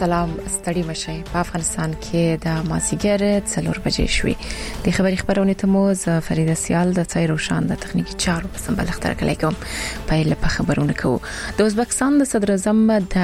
سلام ستړي مشي په افغانستان کې د مازیګر 4 بجې شوې د خبرونه ته مو فریده سیال د ځای روشان د تخنیکی چارو په سمبل اختر کړی کوم په لپاره خبرونه کوو د ازبکستان د صدر اعظم د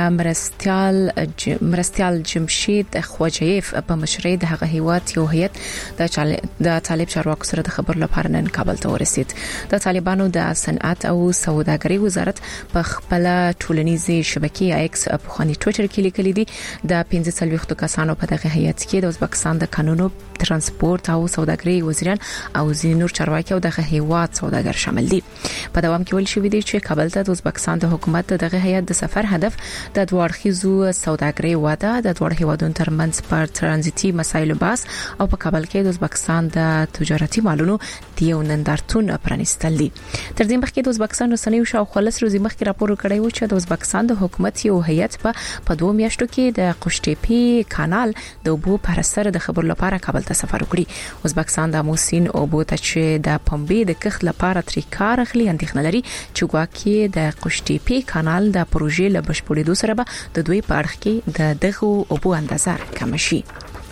مرستيال جمشید خوجیف په مشرۍ د هغه هیواد یو هیئت د طالب چارواکو سره د خبرو لپاره نن کابل ته ورسید د طالبانو د صنعت او سوداګرۍ وزارت په خپل ټولنیزه شبکې ایکس په خاني ټوئیټر کې لیکلي دي د 15 کسانو په دغه هیئت کې د ازبکستان د قانونو ترانسپورت او سوداګرۍ وزیران او ځینې نور چارواکي او دغه هیواد سوداګر شامل دي په دوام کې ویل شوی دی چې کابل ته د ازبکستان د حکومت دغه هیئت د سفر هدف د دوړخیزو سوداګرۍ واده د دوړ هیوادونو ترمنځ پر ترانزیتي مسایلو باس او په کابل کې د ازبکستان د تجارتي مالونو دیو نندارتون پرانیستل دي تر دې مخکې د ازبکستان رسنیو شاوخوا لس ورځې مخکې راپور کړی و چې د ازبکستان د حکومت یو هیئت په 2 میاشتو کې د قشتېپی کانال د اوبو پر سر د خبرو لپاره کابل ته سفر وکړي ازبکستان د موسین اوبو ته چې د پمبې د کښت لپاره تری کار اخلي اندېښنه لري چې ګواکې د قشتېپی کانال د پروژې له بشپړېدو سره به د دوی په اړه کې د دغه اوبو اندازه کم شي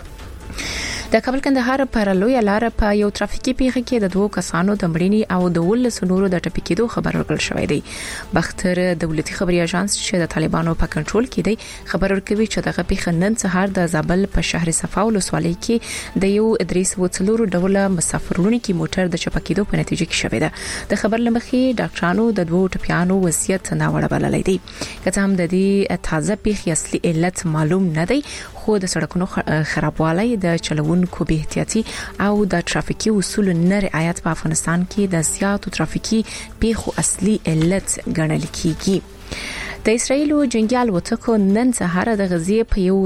د کابل کندهار پر لوی لار په یو ترافیکي پیښه کې د 2 کسانو د مړینې او د 19 نورو د ټپکېدو خبر ورکړل شوې دی بختر دولتي خبري اژانس چې د طالبانو په کنټرول کې دی خبر ورکوي چې دغه پیښه نن سهار د زابل په شهر صفا ولسوالۍ کې د یو ادریس وڅلورو ډول مسافرونکو کې موټر د چپکېدو په نتیجه کې شوې ده د خبر لمخې ډاکټرانو د 2 ټپيانو وصیت نه وړ بللې دي کته هم د دې تازه پیښې اصلي علت معلوم نه دی خو د سړکونو خرابوالی د چلوونکو بې احتیاطي او د ترافیکي اصول نه رعایت په افغانستان کې د زیاتو ترافیکي پیښو اصلي علت ګڼل کیږي د اسرایل جنگیال وټکو نن سهار د غزې په یو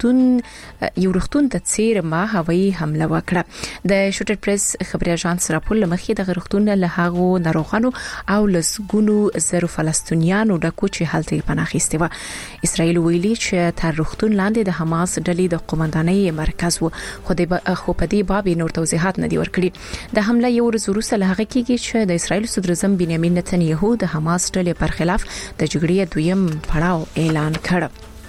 رختون د چیر ما هوایي حمله وکړه د شوټر پریس خبري اژانس راپور لمخې د رختون له هغو ناروغانو او لسګونو زرو فلسطینیانو د کوچي حالت پناخېسته و اسرایل ویلي چې تر رختون لاندې د حماس ډلې د قومندانۍ مرکز و خو په دې باب نور توضیحات نه دی ورکړي د حمله یو ورځ وروسته له هغه کېږي چې د اسرایل صدر اعظم بنیامین نتنیاهو د حماس ډلې پر خلاف د جګړې دویم پړاو اعلان کړ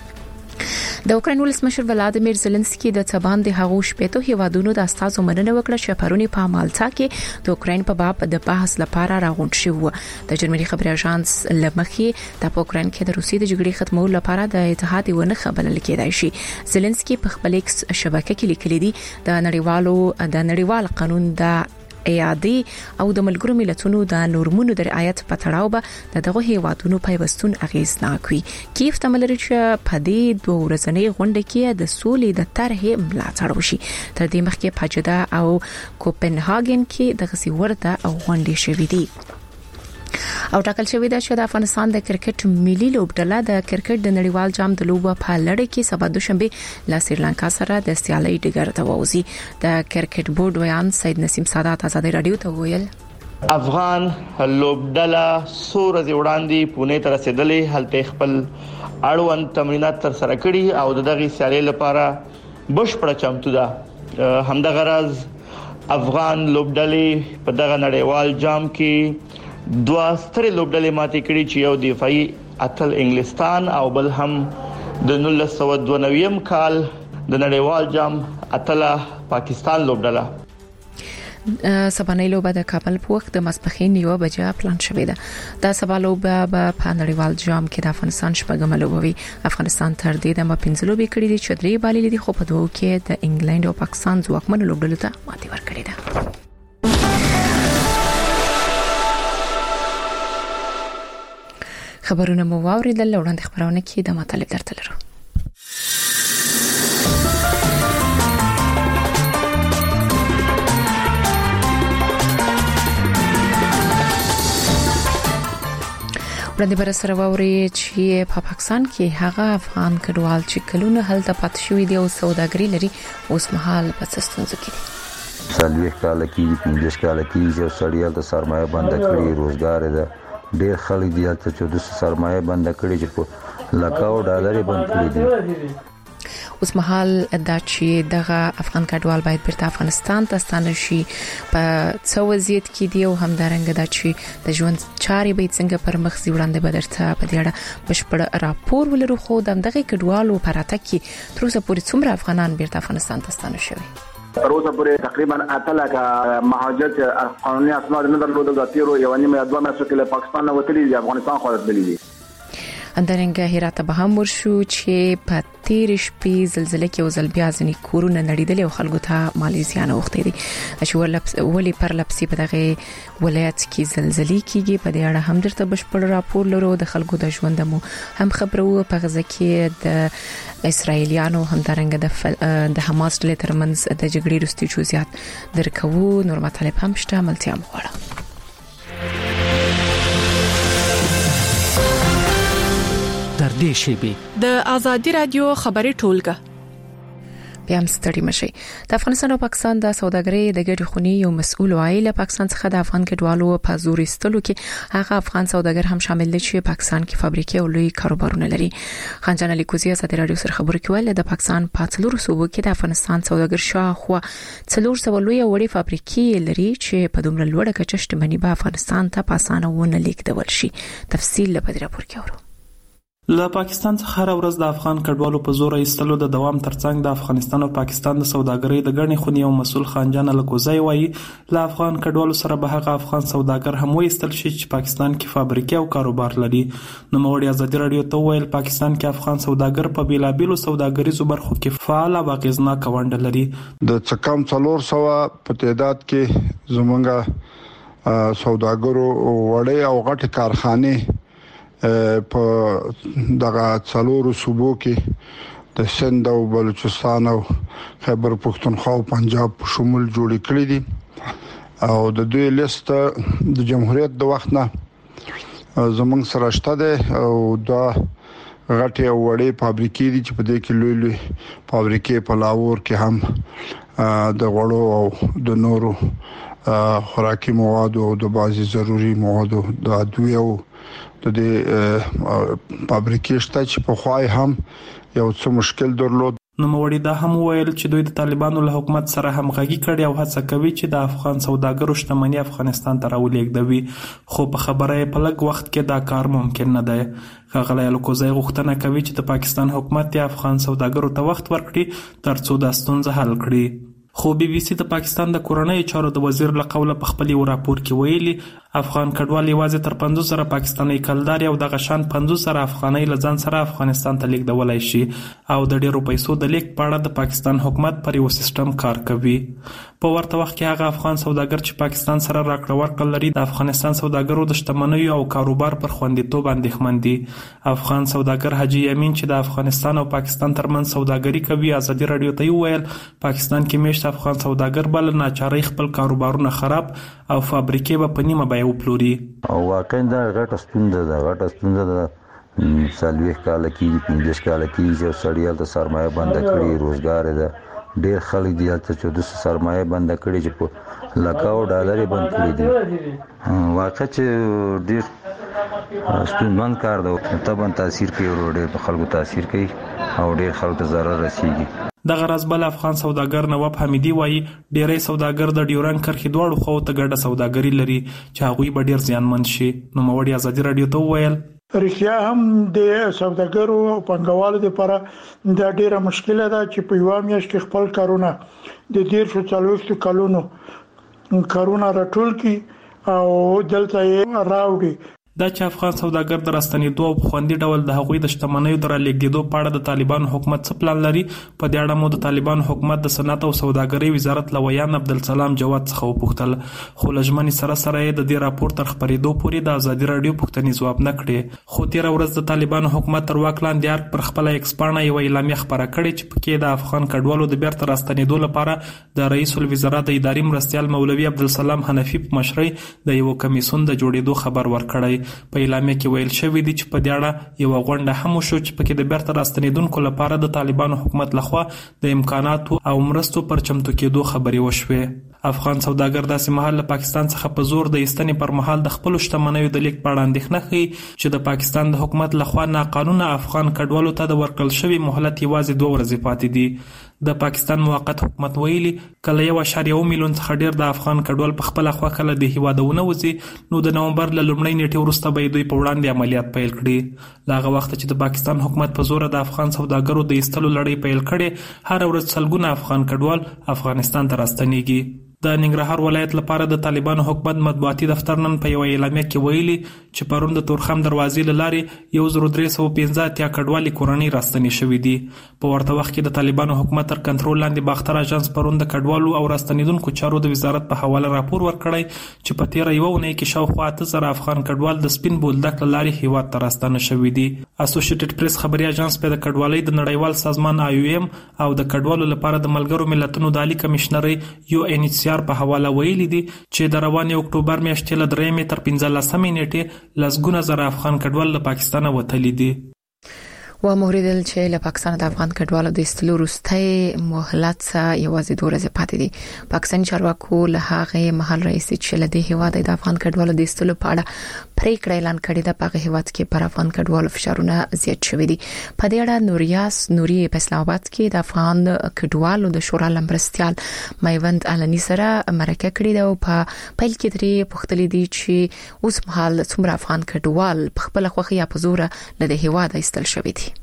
د اوکرين ولسمشر ولادیمیر زيلنسکي د تبان د هغو شپېتو هیوادونو د استازو مننه وکړه چې پرونی په مالټا کې د اوکرين په باب د بحث لپاره راغونډ شو د جرمني خبري اژانس لمخې د اوکرين کې د روسي د جګړې ختمولو لپاره د اتحاد ونه خبرل کېدای شي زيلنسکي په خپل ایکس شبکې کې لیکلي دي د نړیوال قانون د ایادي او د ملګرو ملتونو د نورمونو د رعایت په تړاو به دغه هیوادونو پیوستون اغیزناک وي کیف تملري چې په دې 2 ورځنۍ غونډه کې د سولې د طرحې ملاتړ وشي تر دې مخکې په جده او کوپنهاګن کې د غسي ورته غونډې شوې دي او ټاکل شوی دی چې د افغانستان د کرکټ ملي لوبډله د کرکټ د نړیوال جام د لوبو په لړۍ کې سبا دوشنبه له سریلانکا سره د سیالۍ ډګر ته ووزي د کرکټ بورډ ویان سید نسیم سادات آزادۍ رادیو ته ویل افغان لوبډله سور از وړاندې پونه تر رسیدلې هلته خپل اړوند تمرینات تر سره کړي او دغه سیالۍ لپاره بشپړه چمتو ده همدغه راز افغان لوبډلې په دغه نړیوال جام کې 2 سترې لوبډلې ماتې کړې چې یو دفاعي اتل انګلستان او بل هم د 1992 کال د نړیوال جام اتل پاکستان لوبډله سبانې لوبه د کابل په وخت د ماسپخین یو بجې پلان شوې ده دا سبا لوبه په نړیوال جام کې د افغانستان شپږم لوبوي افغانستان تر دې د 15 لوبې کړې دي چې درې بالې دي خو په دوه کې د انګلند او پاکستان ځواکمن لوبډلو ته ماتې ورکړې ده خبرونه مو واوریدل وړاندې خبرونه کې د مطالب درته لرو وړاندې بر سره ووري چې په پاکستان کې هغه افغان کډوال چې کلونه هلته پات شوې دي او سوداګري لري اوس مهال په ستونزو کې دي سالوي کال کې 15 کال کې چې سړیال د سرمایه بند کړي روزګار ده ډېر خلک دي چې د سرمایه بند کړي چې په لکاو ډالر بند کړي دي اوس مهال دا چې دغه افغان کډوال باید بیرته افغانستان ته ستانه شي په څو وضعیت کې دی او همدارنګه دا چې د ژوند چارې به څنګه پر مخ ځي وړاندې بدرته په دې اړه بشپړ راپور ولرو. خو دغه کډوالو پراته کې تر اوسه پورې څومره افغانان بیرته افغانستان ته ستانه شوي؟ تر اوسه پورې تقریبا 8 لک مهاجرت قانوني اسناد نه درلودل د تیرو یو نیمه 2 میاشتو کې له پاکستان نه وتلي دي افغانستان خو راځلي دي. اندرنګ هرات به هم ورشو چې په تیر شپې زلزلې کې وزل بیا ځنی کورونه نړیدل او خلکو ته مالی زیان اوختي دي چې ولې پر لپسي په دغه ولایت کې زلزلې کېږي په دې اړه هم درته بشپړ راپور لرو. د خلکو د ژوند مو هم خبرو په غزه کې د اسرایلیانو همدارنګ د حماس ډلې ترمنځ د جګړې وروستي جزئیات درکوو. نور مطالب هم شته ملتیا مغواړه. در دې شیبه د ازادي رادیو خبري ټولګه بیا هم ستړي مشي. د افغانستان او پاکستان د سوداګرۍ د ګډې خونی یو مسؤل وایي له پاکستان څخه د افغان کډوالو په زور استلو کې هغه افغان سوداګر هم شامل دي چې پاکستان کې فابریکې او لوی کاروبارونه لري. خنجان علي کوزي ازادي رادیو سره خبرو کوي د پاکستان په څلورو صوبو کې د افغانستان سوداګر شاوخوا 400 لوی وړي فابریکې لري چې په دومره لوړه کچه شتمنۍ به افغانستان ته په اسانه ونه لیکدول شي. تفصیل په دې راپور کې اورو. له پاکستان څخه هر ورځ د افغان کډوالو په زور ایستلو د دوام ترڅنګ د افغانستان او پاکستان د سوداګرۍ د ګڼې خونی او مسؤل خانجان الکوزی وایي له افغان کډوالو سره به هغه افغان سوداګر هم وایستل شي چې پاکستان کې فابریکې او کاروبار لري. نو موړي ازادي رادیو ته ویل پاکستان کې افغان سوداګر په بیلابیلو سوداګریزو برخو کې فعال او اغیزناک ونډه لري. د څکم 400 په تعداد کې زمونږ سوداګرو وړي او غټ کارخانه په دغه څلورو صوبو کې د سند او بلوچستان او خیبر پختونخوا او پنجاب په شمول جوړ کړی دي او د دوی لیست د جمهوریت د وخت نه زمونږ سره شته ده او دا غټي او وړي فابریکې دي چې په دې کې لوی فابریکې په لاهور کې هم د غوړو او د نورو خوراکي مواد او د بازي ضروري مواد د ادویه او د فابریکې شته چې په خوای هم یو څه مشکل درلود. نو موړي دا هم ویل چې دوی د طالبانو له حکومت سره همغږي کړي او هڅه کوي چې د افغان سوداګرو شتمنۍ افغانستان ته راولېږدوي، خو په خبره یې په لږ وخت کې دا کار ممکن نه دی. ښاغلی الکوزی غوښتنه کوي چې د پاکستان حکومت د افغان سوداګرو ته وخت ورکړي ترڅو دا ستونزه حل کړي. خو بي بي سي د پاکستان د کورنۍ چارو د وزیر له قوله په خپل یو راپور کې ویلي افغان کډوال یوازې تر 500 پاکستاني کلدار او دغه شان 500 افغاني لزان سره افغانستان ته لیږدولای شي او د ډیرو پیسو د لیک په اړه د پاکستان حکومت پر یو سیستم کار کوي. په ورته وخت کې هغه افغان سوداګر چې پاکستان سره راکړه ورکړه لري د افغانستان سوداګرو د شتمنۍ او کاروبار پر خوندیتوب اندېښمن دي. افغان سوداګر حاجی یمین چې د افغانستان او پاکستان ترمنځ سوداګري کوي ازادي رادیو ته ویل پاکستان کې میشت افغان سوداګر بل ناچاري خپل کاروبارونه خراب او فابریکې به په نیمه بیه وپلوري. او واقعا دا غټه ستونزه ده سالويخ کال کې 15 کال کې چې سړیال ته سرمایه بند کړي روزګار ده ډېر خلک دي چې د سرمایه بند کړي چې په لکاو ډالر بند کړي دي. واقع چې ډېر ستونزمن کار ده طبعا تاثیر کوي ډېر خلکو تاثیر کوي او ډېر خلکو ته ضرر رسیږي. د غرض بل افغان سوداګر نواب حمیدی وایي ډیری سوداګر د ډیورن کرښې دواړو خواو ته ګډه سوداګري لري چې هغوی به ډیر زیانمن شي. نو موړي ازادي رادیو ته وویل رښتیا هم د سوداګرو او پنګوالو لپاره دا ډیره مشکله ده چې په یو میاشت کې خپل کارونه د 140 کلونو کارونه راټول کی او دلته یې راوړي. دا چې افغان سوداګر د راستنېدو او خوندي ډول د هغوی د شتمنیو د رالیږدېدو په اړه د طالبانو حکومت څه پلان لري په دې اړه مو د طالبانو حکومت د صنعت او سوداګرۍ وزارت لویان عبدالسلام جواد څخه وپوښتل، خو له ژمنې سره یې د دې راپور تر خپرېدو پورې د ازادي راډیو پوښتنې ځواب نه کړې. خو تېره ورځ د طالبانو حکومت تر واک لاندې ارګ پر خپله ایکس پاڼه یوه اعلامیه خپره کړې چې پکې د افغان کډوالو د بیرته راستنېدو لپاره د رئیس الوزرا د اداري مرستیال مولوي عبدالسلام حنفي په مشرۍ د یو کمیسیون د جوړېدو خبر ورکړی. په اعلامیه کې ویل شوی دی چې په دې اړه یو غونډه هم وشو چې پکې د بیرته راستنېدونکو لپاره د طالبانو حکومت لخوا د امکاناتو او مرستو پر چمتو کېدو خبرې وشوې. افغان سوداګر داسې مهال له پاکستان څخه په زور د ایستنې پر مهال د خپل شتمنیو د لیک په اړه اندېښنه ښیي چې د پاکستان د حکومت لخوا ناقانونه افغان کډوالو ته د ورکړل شوي مهلت یوازې 2 ورځې پاتې دي. د پاکستان موقت حکومت ویلي کله 1.1 میلیون څخه ډیر د افغان کډوال په خپل خوخه له د هیوادونه وځي نو د نومبر له لومړۍ نیټې وروسته به دوی په وړاندې عملیات پیل کړي. لاغه وخت چې د پاکستان حکومت په زور د افغان سوداګرو د ایستلو لړۍ پیل کړي هر ورځ سلګونه افغان کډوال افغانستان ته راستنیږي. د ننګرهار ولایت لپاره د طالبانو حکومت مطبوعاتي دفتر نن په یو اعلامیه کې ویلي چې پرون د تورخم دروازې لارې 1315 کډوالي کورنۍ راستنې شوې دي. په ورته وخت کې د طالبانو حکومت تر کنټرول لاندې باختر اژانس پرون د کډوالو او راستنیدونکو چارو د وزارت په حواله راپور ورکړی چې په تیر یو اونۍ کې شاوخوا 8000 افغان کډوال د سپین بولدک لارې هیواد ته راستنه شوې دي. اسوسییټډ پریس خبري اژانس په د کډوالۍ د نړیوال سازمان IOM او د کډوالو لپاره د ملګرو ملتونو د عالی کمشنري UNHCR په حواله ویلي دي چې د روانې اکتوبر میاشتې له 3 تر 15 نیټې لسګونه زره افغان کډوال له پاکستان وتلي دي. و موریدل چې له پاکستان د افغان کډوالو د استلو وروسته مهلت یوازې 2 ورځې پاتې دي. پاکستاني چارواکو له هغه محل رئیس چې له دې هیواد د افغان کډوالو د استلو په اړه پریکړه اعلان کړې ده. په هیواد کې پر افغان کډوالو فشارونه زیات شوي دي. په دې اړه نوري په اسلام آباد کې د افغان کډوالو د شورا لمبرستيال میوند علني سره مرکه کړې ده او په پیل کې درې پوښتلې دي چې اوس مهال څومره افغان کډوال په خپل خوخه یا په زور له دې هیواد ایستل شوي دي.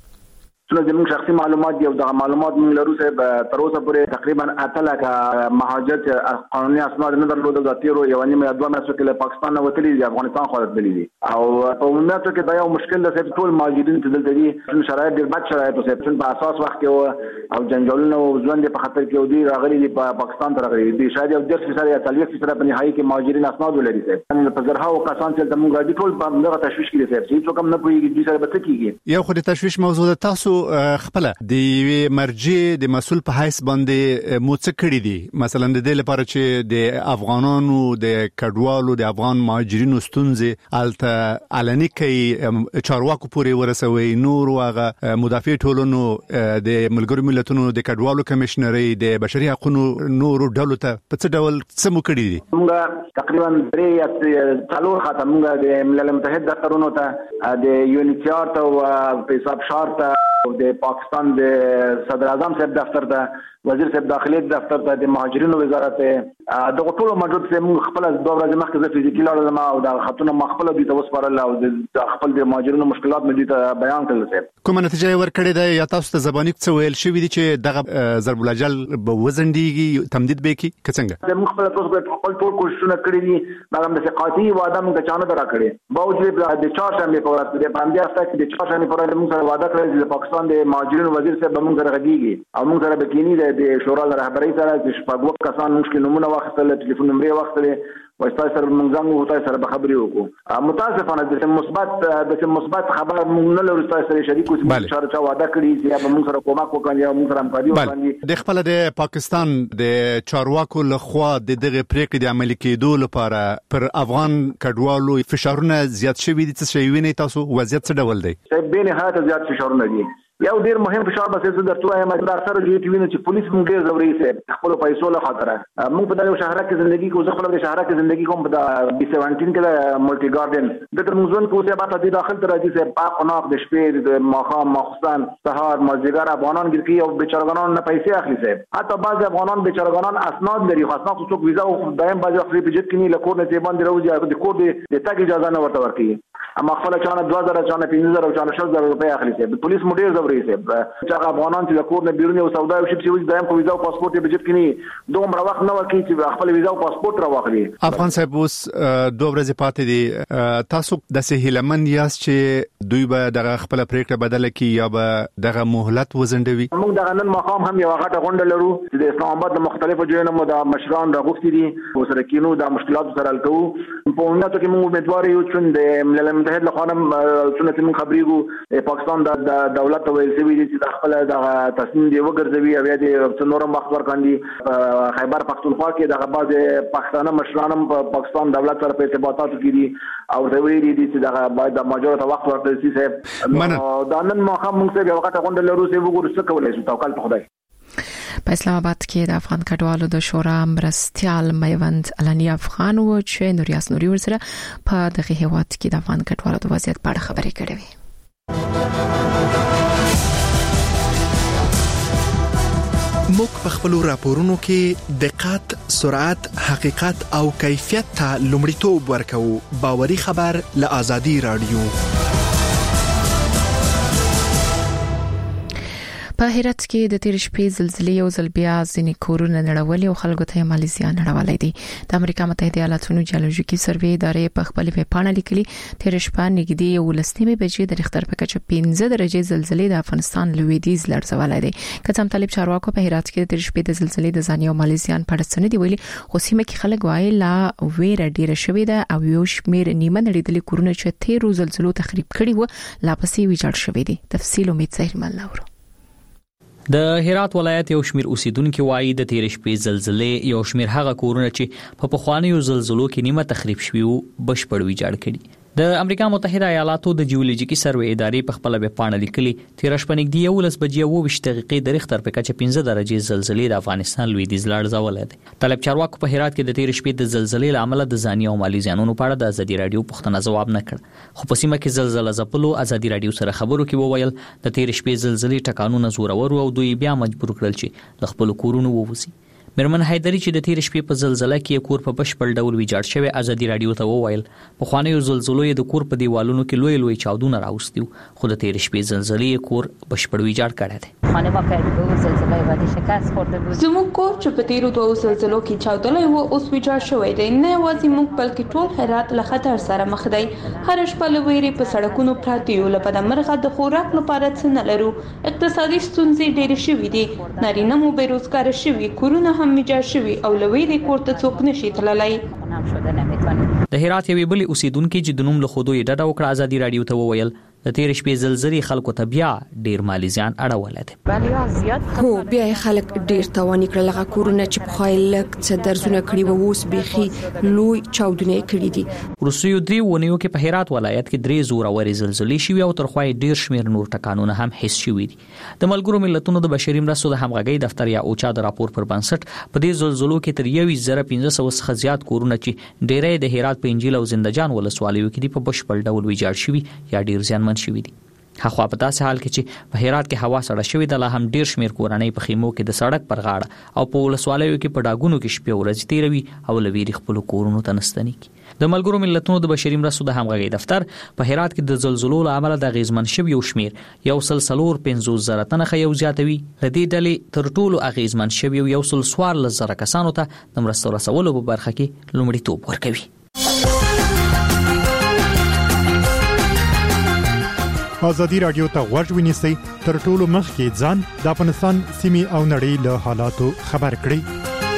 زموږ شخصي معلومات دی او د معلومات موږ لرو چې تر اوسه پورې تقریبا 8 لک مهاجرت قانوني اسناد نه درلودل د تیرو یو نیمه یا 2 میاشتو کې له پاکستان نه وتلي دي افغانستان خو راځلي دي او په عمومیت کې دا یو مشکل ده چې ټول مهاجرین چې دلته دي شرایط ډېر بد شرایط اوسه په اساس وخت کې او جنجالونه او ژوند په خطر کې ودي راغلي دي په پاکستان ته راغلي دي شاید یو 10% یا 30% په نهایي کې مهاجرین اسناد ولري چې په زرهاو کسان چې موږ دي ټول په دغه تشویش کې دي چې څوک نه پوهیږي چې سره به څه کیږي. یو خو د تشویش موضوع ده. تاسو خپل د مرجع د مسول په حیث باندې موڅ کړی دي مثلا د دې لپاره چې د افغانانو د کډوالو د افغان مهاجرینو ستونزې الته علني کوي چارواکو پورې ورسوي نور واغه مدافع ټولنو د ملګرو ملتونو د کډوالو کمشنري د بشري حقوقو نور ډلو ته په څه ډول څه مو کړی دي؟ موږ تقریبا 3 څلور خاطر موږ د ملل متحد دفترونو ته د UNHCR ته او په حساب شارت او د پاکستان د صدر اعظم صاحب دفتر ته وزیر صاحب داخلي دفتر ته د مهاجرینو وزارت د ټولو موجود چې موږ خپل د 2 ورځې مخکې د فزیکي لارو ما او د خطونه مخبل دي تاسو پرله او د خپل د مهاجرینو مشکلات مې دي بیان کړل. کومه نتیجه ورکړې ده یا تاسو ته زبانی څه ویل شوې دي چې دغه ضرب الاجل به وزندېږي تمدید به کی څنګه؟ موږ خپل تاسو خپل ټول کوششونه کړې دي مګر د ثقافي وعده موږ چانه درا کړې باوجود د چارشنبه په ورځ د باندې اساس د چارشنبه پر ورځ موږ سره وعده کړې چې پاکستان د مهاجرینو وزیر صاحب موږ سره غږیږي او موږ سره بکینی د شورا رهبرۍ سره چې شپږ کسان موږ کې نمونه واخیستل ټلیفون نمبر واخیستل وایي سره موږ څنګه وته سره به خبرې وکړو. متاسفانه د مثبت خبر موږ نه لرو سره شریک اوسو چې چا وعده کړی چې موږ سره کومک وکړي او موږ سره همکاري وکړي. د خپل د پاکستان د چارواکو لخوا د دغه پریکړې د عملي کېدو لپاره پر افغان کډوالو فشارونه زیات شوي دي. څه شي ویني تاسو وضعیت څه ډول دی؟ به نهایت زیات فشارونه دي. یو ډیر مهم فشار به څه درته وایم چې اکثر جوړ ویني چې پولیس موږ ډیر زوري سي خپل پیسو له خاطر موږ په دغه شهر کې ژوندۍ کوو خپل د شهر کې ژوندۍ کوم په 17 کې د ملټي ګاردن د ترمزون کو څه بعد د داخل تر راځي سه پاک قناق د شپې د ماخام مخصن سهار مازیګر افغانان ګرکی او بیچارهګانان نه پیسې اخلي سه حتی بعض افغانان بیچارهګانان اسناد لري خاصه څوک ویزا او دایم باز اخلي په جټ کې نه لکور نه تی باندې راوځي د کور د تاګ اجازه نه ورته ورکړي اما خپل چانه 2000 چانه 5000 او چانه 6000 روپیا اخلي سه پولیس مډیر زوري سه چې افغانان چې کور نه بیرونی او سودا او شپ چې دایم په ویزا او پاسپورت یې بجټ کینی دومره وخت نه ورکړي چې خپل ویزا او پاسپورت راوخلي. افغان صاحب اوس 2 ورځې پاتې دي تاسو د سهیلمن یاست چې دوی به دغه خپل پریکړه بدل کړي یا به دغه مهلت وزندوي؟ موږ دغه نن مقام هم یو غټه غونډه لرو چې د اسلام آباد د مختلفو ځایونو مو د مشران راغوښتي دي او سره کینو د مشکلات سره حل کوو. په عمومیت کې موږ امیدوار یو چې د ملل متحد له خوا څنګه موږ خبرېږو پاکستان د دولت ویل سوي دي چې خپل د تصمیم دی وګرځوي او د نورم وخت ورکاندي خیبر پختونخوا کې د بعض پښتانه مشرانم په پاکستان دولت سره په ارتباطاتو کې دي او د ویلي دي چې د باید د ماجور ته وخت ورکړي شي صاحب دا نن ما هم موږ ته یو غټه غونډه لرو چې وګورو څه کولای شو توکل په خدای. په اسلام آباد کې د افغان کډوالو د شورا مرستيال میوند علنی افغان و چې نوریاس نوري ورسره په دغه هیواد کې د افغان کډوالو د وضعیت په اړه خبرې کړې وي. موږ په خپل راپورونو کې دقت، سرعت، حقیقت او کیفیت ته لومړیتوب ورکوو. باوري خبر له آزادي رادیو. په هرات کې د تیر شپې زلزلې او زلبیا ځینې کورونه نړولې او خلکو ته مالي زیان اړولې دي. د امریکا متحده ایالاتونو جیولوژیکي سروې ادارې په خپل ویبپاڼه لیکلي تیر شپه نږدې 11 بجې د ریختر په کچه 15 درجه زلزلې د افغانستان لویدیځ لړزولې دي. کڅم طالب چارواکو په هرات کې د تیر شپې د زلزلې د ځاني او مالي زیان په اړه څه دی ویلي، خو سیمه کې خلک وایي لا ویره ډیره شوې ده او یو شمېر نیمه نړیدلې کورونه چې تیر زلزلو تخریب کړي و لا پسې ویجاړ شوې دي. تفصیل امید زهیر ملنور. د هرات ولایت یو شمیر اوسیدونکو وایي د تیر شپې زلزلې یو شمیر هغه کورونه چې په پخوانیو زلزلو کې نیمه تخریب شوي وو بشپړ ویجاړ کړي. د امریکا متحده ایالاتو د جیولوژیکي سروې ادارې په خپل ویبپاڼه لیکلي تیر شپه نږدې 11 بجې 20 دقیقې د ریختر په کچه 15 درجه زلزلې د افغانستان لویدیځ لړزولې ده. طالب چارواکو په هرات کې د تیر شپې د زلزلې لامل د ځاني او مالي زیانونو په اړه د ازادي رادیو پوښتنه ځواب نه کړ، خو په سیمه کې زلزلې ځپلو ازادي رادیو سره خبرو کې وویل د تیر شپې زلزلې ټکانونه زورور او دوی بیا مجبور کړل چې له خپل کورونو ووځي. مرمن حیدری چې د تیر شپې په زلزلہ کې کور په بشپړ ډول ویجاړ شوی ازادي رادیو ته وویل په خوانیو زلزلو د کور په دیوالونو کې لوی چاودونه راوستي خو د تیر شپې زلزلې کور بشپړ ویجاړ کړی دی. خانه ما په زلزلې باندې شکست خورده بود. زموږ کور چې په تیرو دوه زلزلو کې چاودلای و اوس ویجاړ شوی دی. نه یوازې موږ بلکې ټول هرات له خطر سره مخ دی. هر شپه له ویرې په سړکونو پراته یو له بده مرغه د خوراک لپاره څه نه لرو. اقتصادي ستونزې ډېرې شوې دي. نارینه مو بیروزګار شوي، کورونه هم ویجاړ شوي او لوی کور ته څوک نشي تللی. د هرات یوې بلې اوسیدونکو چې د نوم له خودو یې ډډه وکړه ازادي رادیو ته وویل د تیر شپې زلزلې خلکو ته بیا ډیر مالی زیان اړولې ده. هو بیا خلک ډیر توانی کړل. هغه کورونه چې په خایلک څه درزونه کړی وو اوس بيخي لوی چاودنه کړی دي. روسیو درې ونیو کې په هرات ولایت کې درې زوروري زلزلې شوي او تر خوای ډیر شمیر نور ټکانونه هم حس شوي دي. د ملګرو ملتونو د بشري مرستو د همغږي دفتر یا اوچا د راپور پر بنسټ په دې زلزلو کې تر 1500 څخه زیات کورونه چې ډیرې د هرات په انجیل او زندجان ولسوالیو کې په بشپړ ډول ویجاړ شوي یا ډیر زیانمن شوي دي. هغه په داسې حال کې چې په هرات کې هوا سړه شوې ده، لا هم ډیر شمیر کورنۍ په خیمو کې د سړک پر غاړه او په ولسوالیو کې په ډاګونو کې شپې ورځې تیروي او لویری خپل کورونو ته نستنی کی. د ملګرو ملتونو د بشري مرستو د همغږي دفتر په هرات کې د زلزلو له امله د غیزمن شوی یو شمیر 1.50 تنه یو زیاتوي. لدې ډلې تر ټولو غیزمن شوی 1.14 کسانو ته د مرستو رسولو په برخه کې لومړیتوب ورکوي. آزادی رادیو ته غوږ ونیسئ، تر ټولو مخکې ځان د افغانستان سیمې او نړۍ له حالاتو خبر کړئ.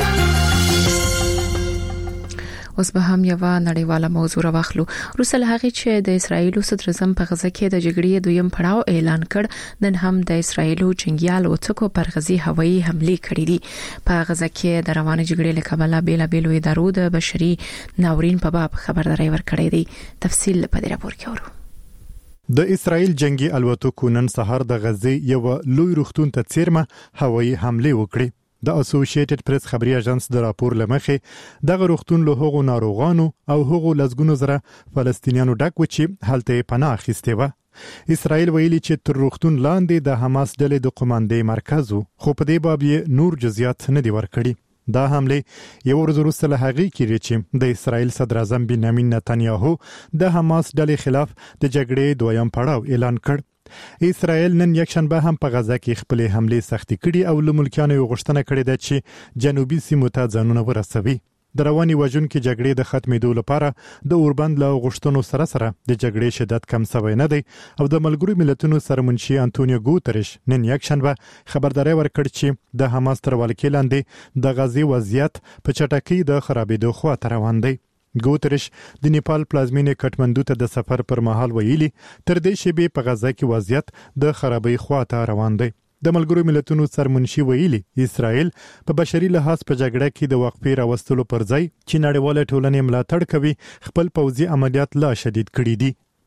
اوس به هم یو نړیواله موضوع راوخلو. روس له هغه چې د اسرایل صدراعظم په غزه کې د جګړې دویم پړاو اعلان کړ، نن هم د اسرایل جنگیال وڅکو پر غزي هوایي حمله کړې دي. په غزه کې د روانه جګړې له کبله بیلابیل ادارو د بشري ناورین په باب خبرداري ورکړې دي. تفصیل په دې راپور کې ورو. د اسرایل جنگي الوتکو نن سهار د غزې یو لوی روغتون ته څیرمه هوایي حمله وکړه. د اسوسییټډ پریس خبري اژانس د راپور لمخې دغه روغتون له هغو ناروغانو او هغو لزګونو زره فلسطینیانو ډک و چې هلته پناه اخیسته و. اسرایل ویلي چې تر روغتون لاندې د حماس ډلې د قوماندې مرکز وو، خو په دې باب یې نور جزئیات نه دی ورکړي. دا حمله یو ورځ وروسته له هغې کېږي چې د اسرایل صدر اعظم بنیامین نتنیاهو د حماس ډلې خلاف د جګړې دویم پړاو اعلان کړ. اسرایل نن یکشنبه هم په غزه کې خپل حمله سختي کړي او له ملکیانو غوښتنه کړې ده چې جنوبي سیمو ته ځانونه ورسوي. د رواني وژونکو جګړې د ختمېدو لپاره د اوربند له غوښتنو سره د جګړې شدت کم شوی نه دی او د ملګرو ملتونو سرمنشي انټونیو ګوتریش نن یکشنبه خبرداري ورکړ چې د حماس تر ولکې لاندې د غزې وضعیت په چټکۍ د خرابېدو خواته روان دی. ګوتریش د نیپال پلازمینې کټمندو ته د سفر پر مهال ویلي تر دې شیبې په غزه کې وضعیت د خرابۍ خواته روان دی. د ملګرو ملتونو سرمنشي ویلي اسرائیل په بشري لحاظ په جګړه کې د وقفې راوستلو پر ځای چې نړیواله ټولنې ملاتړ کوي خپل پوځي عملیات لا شدید کړي دي.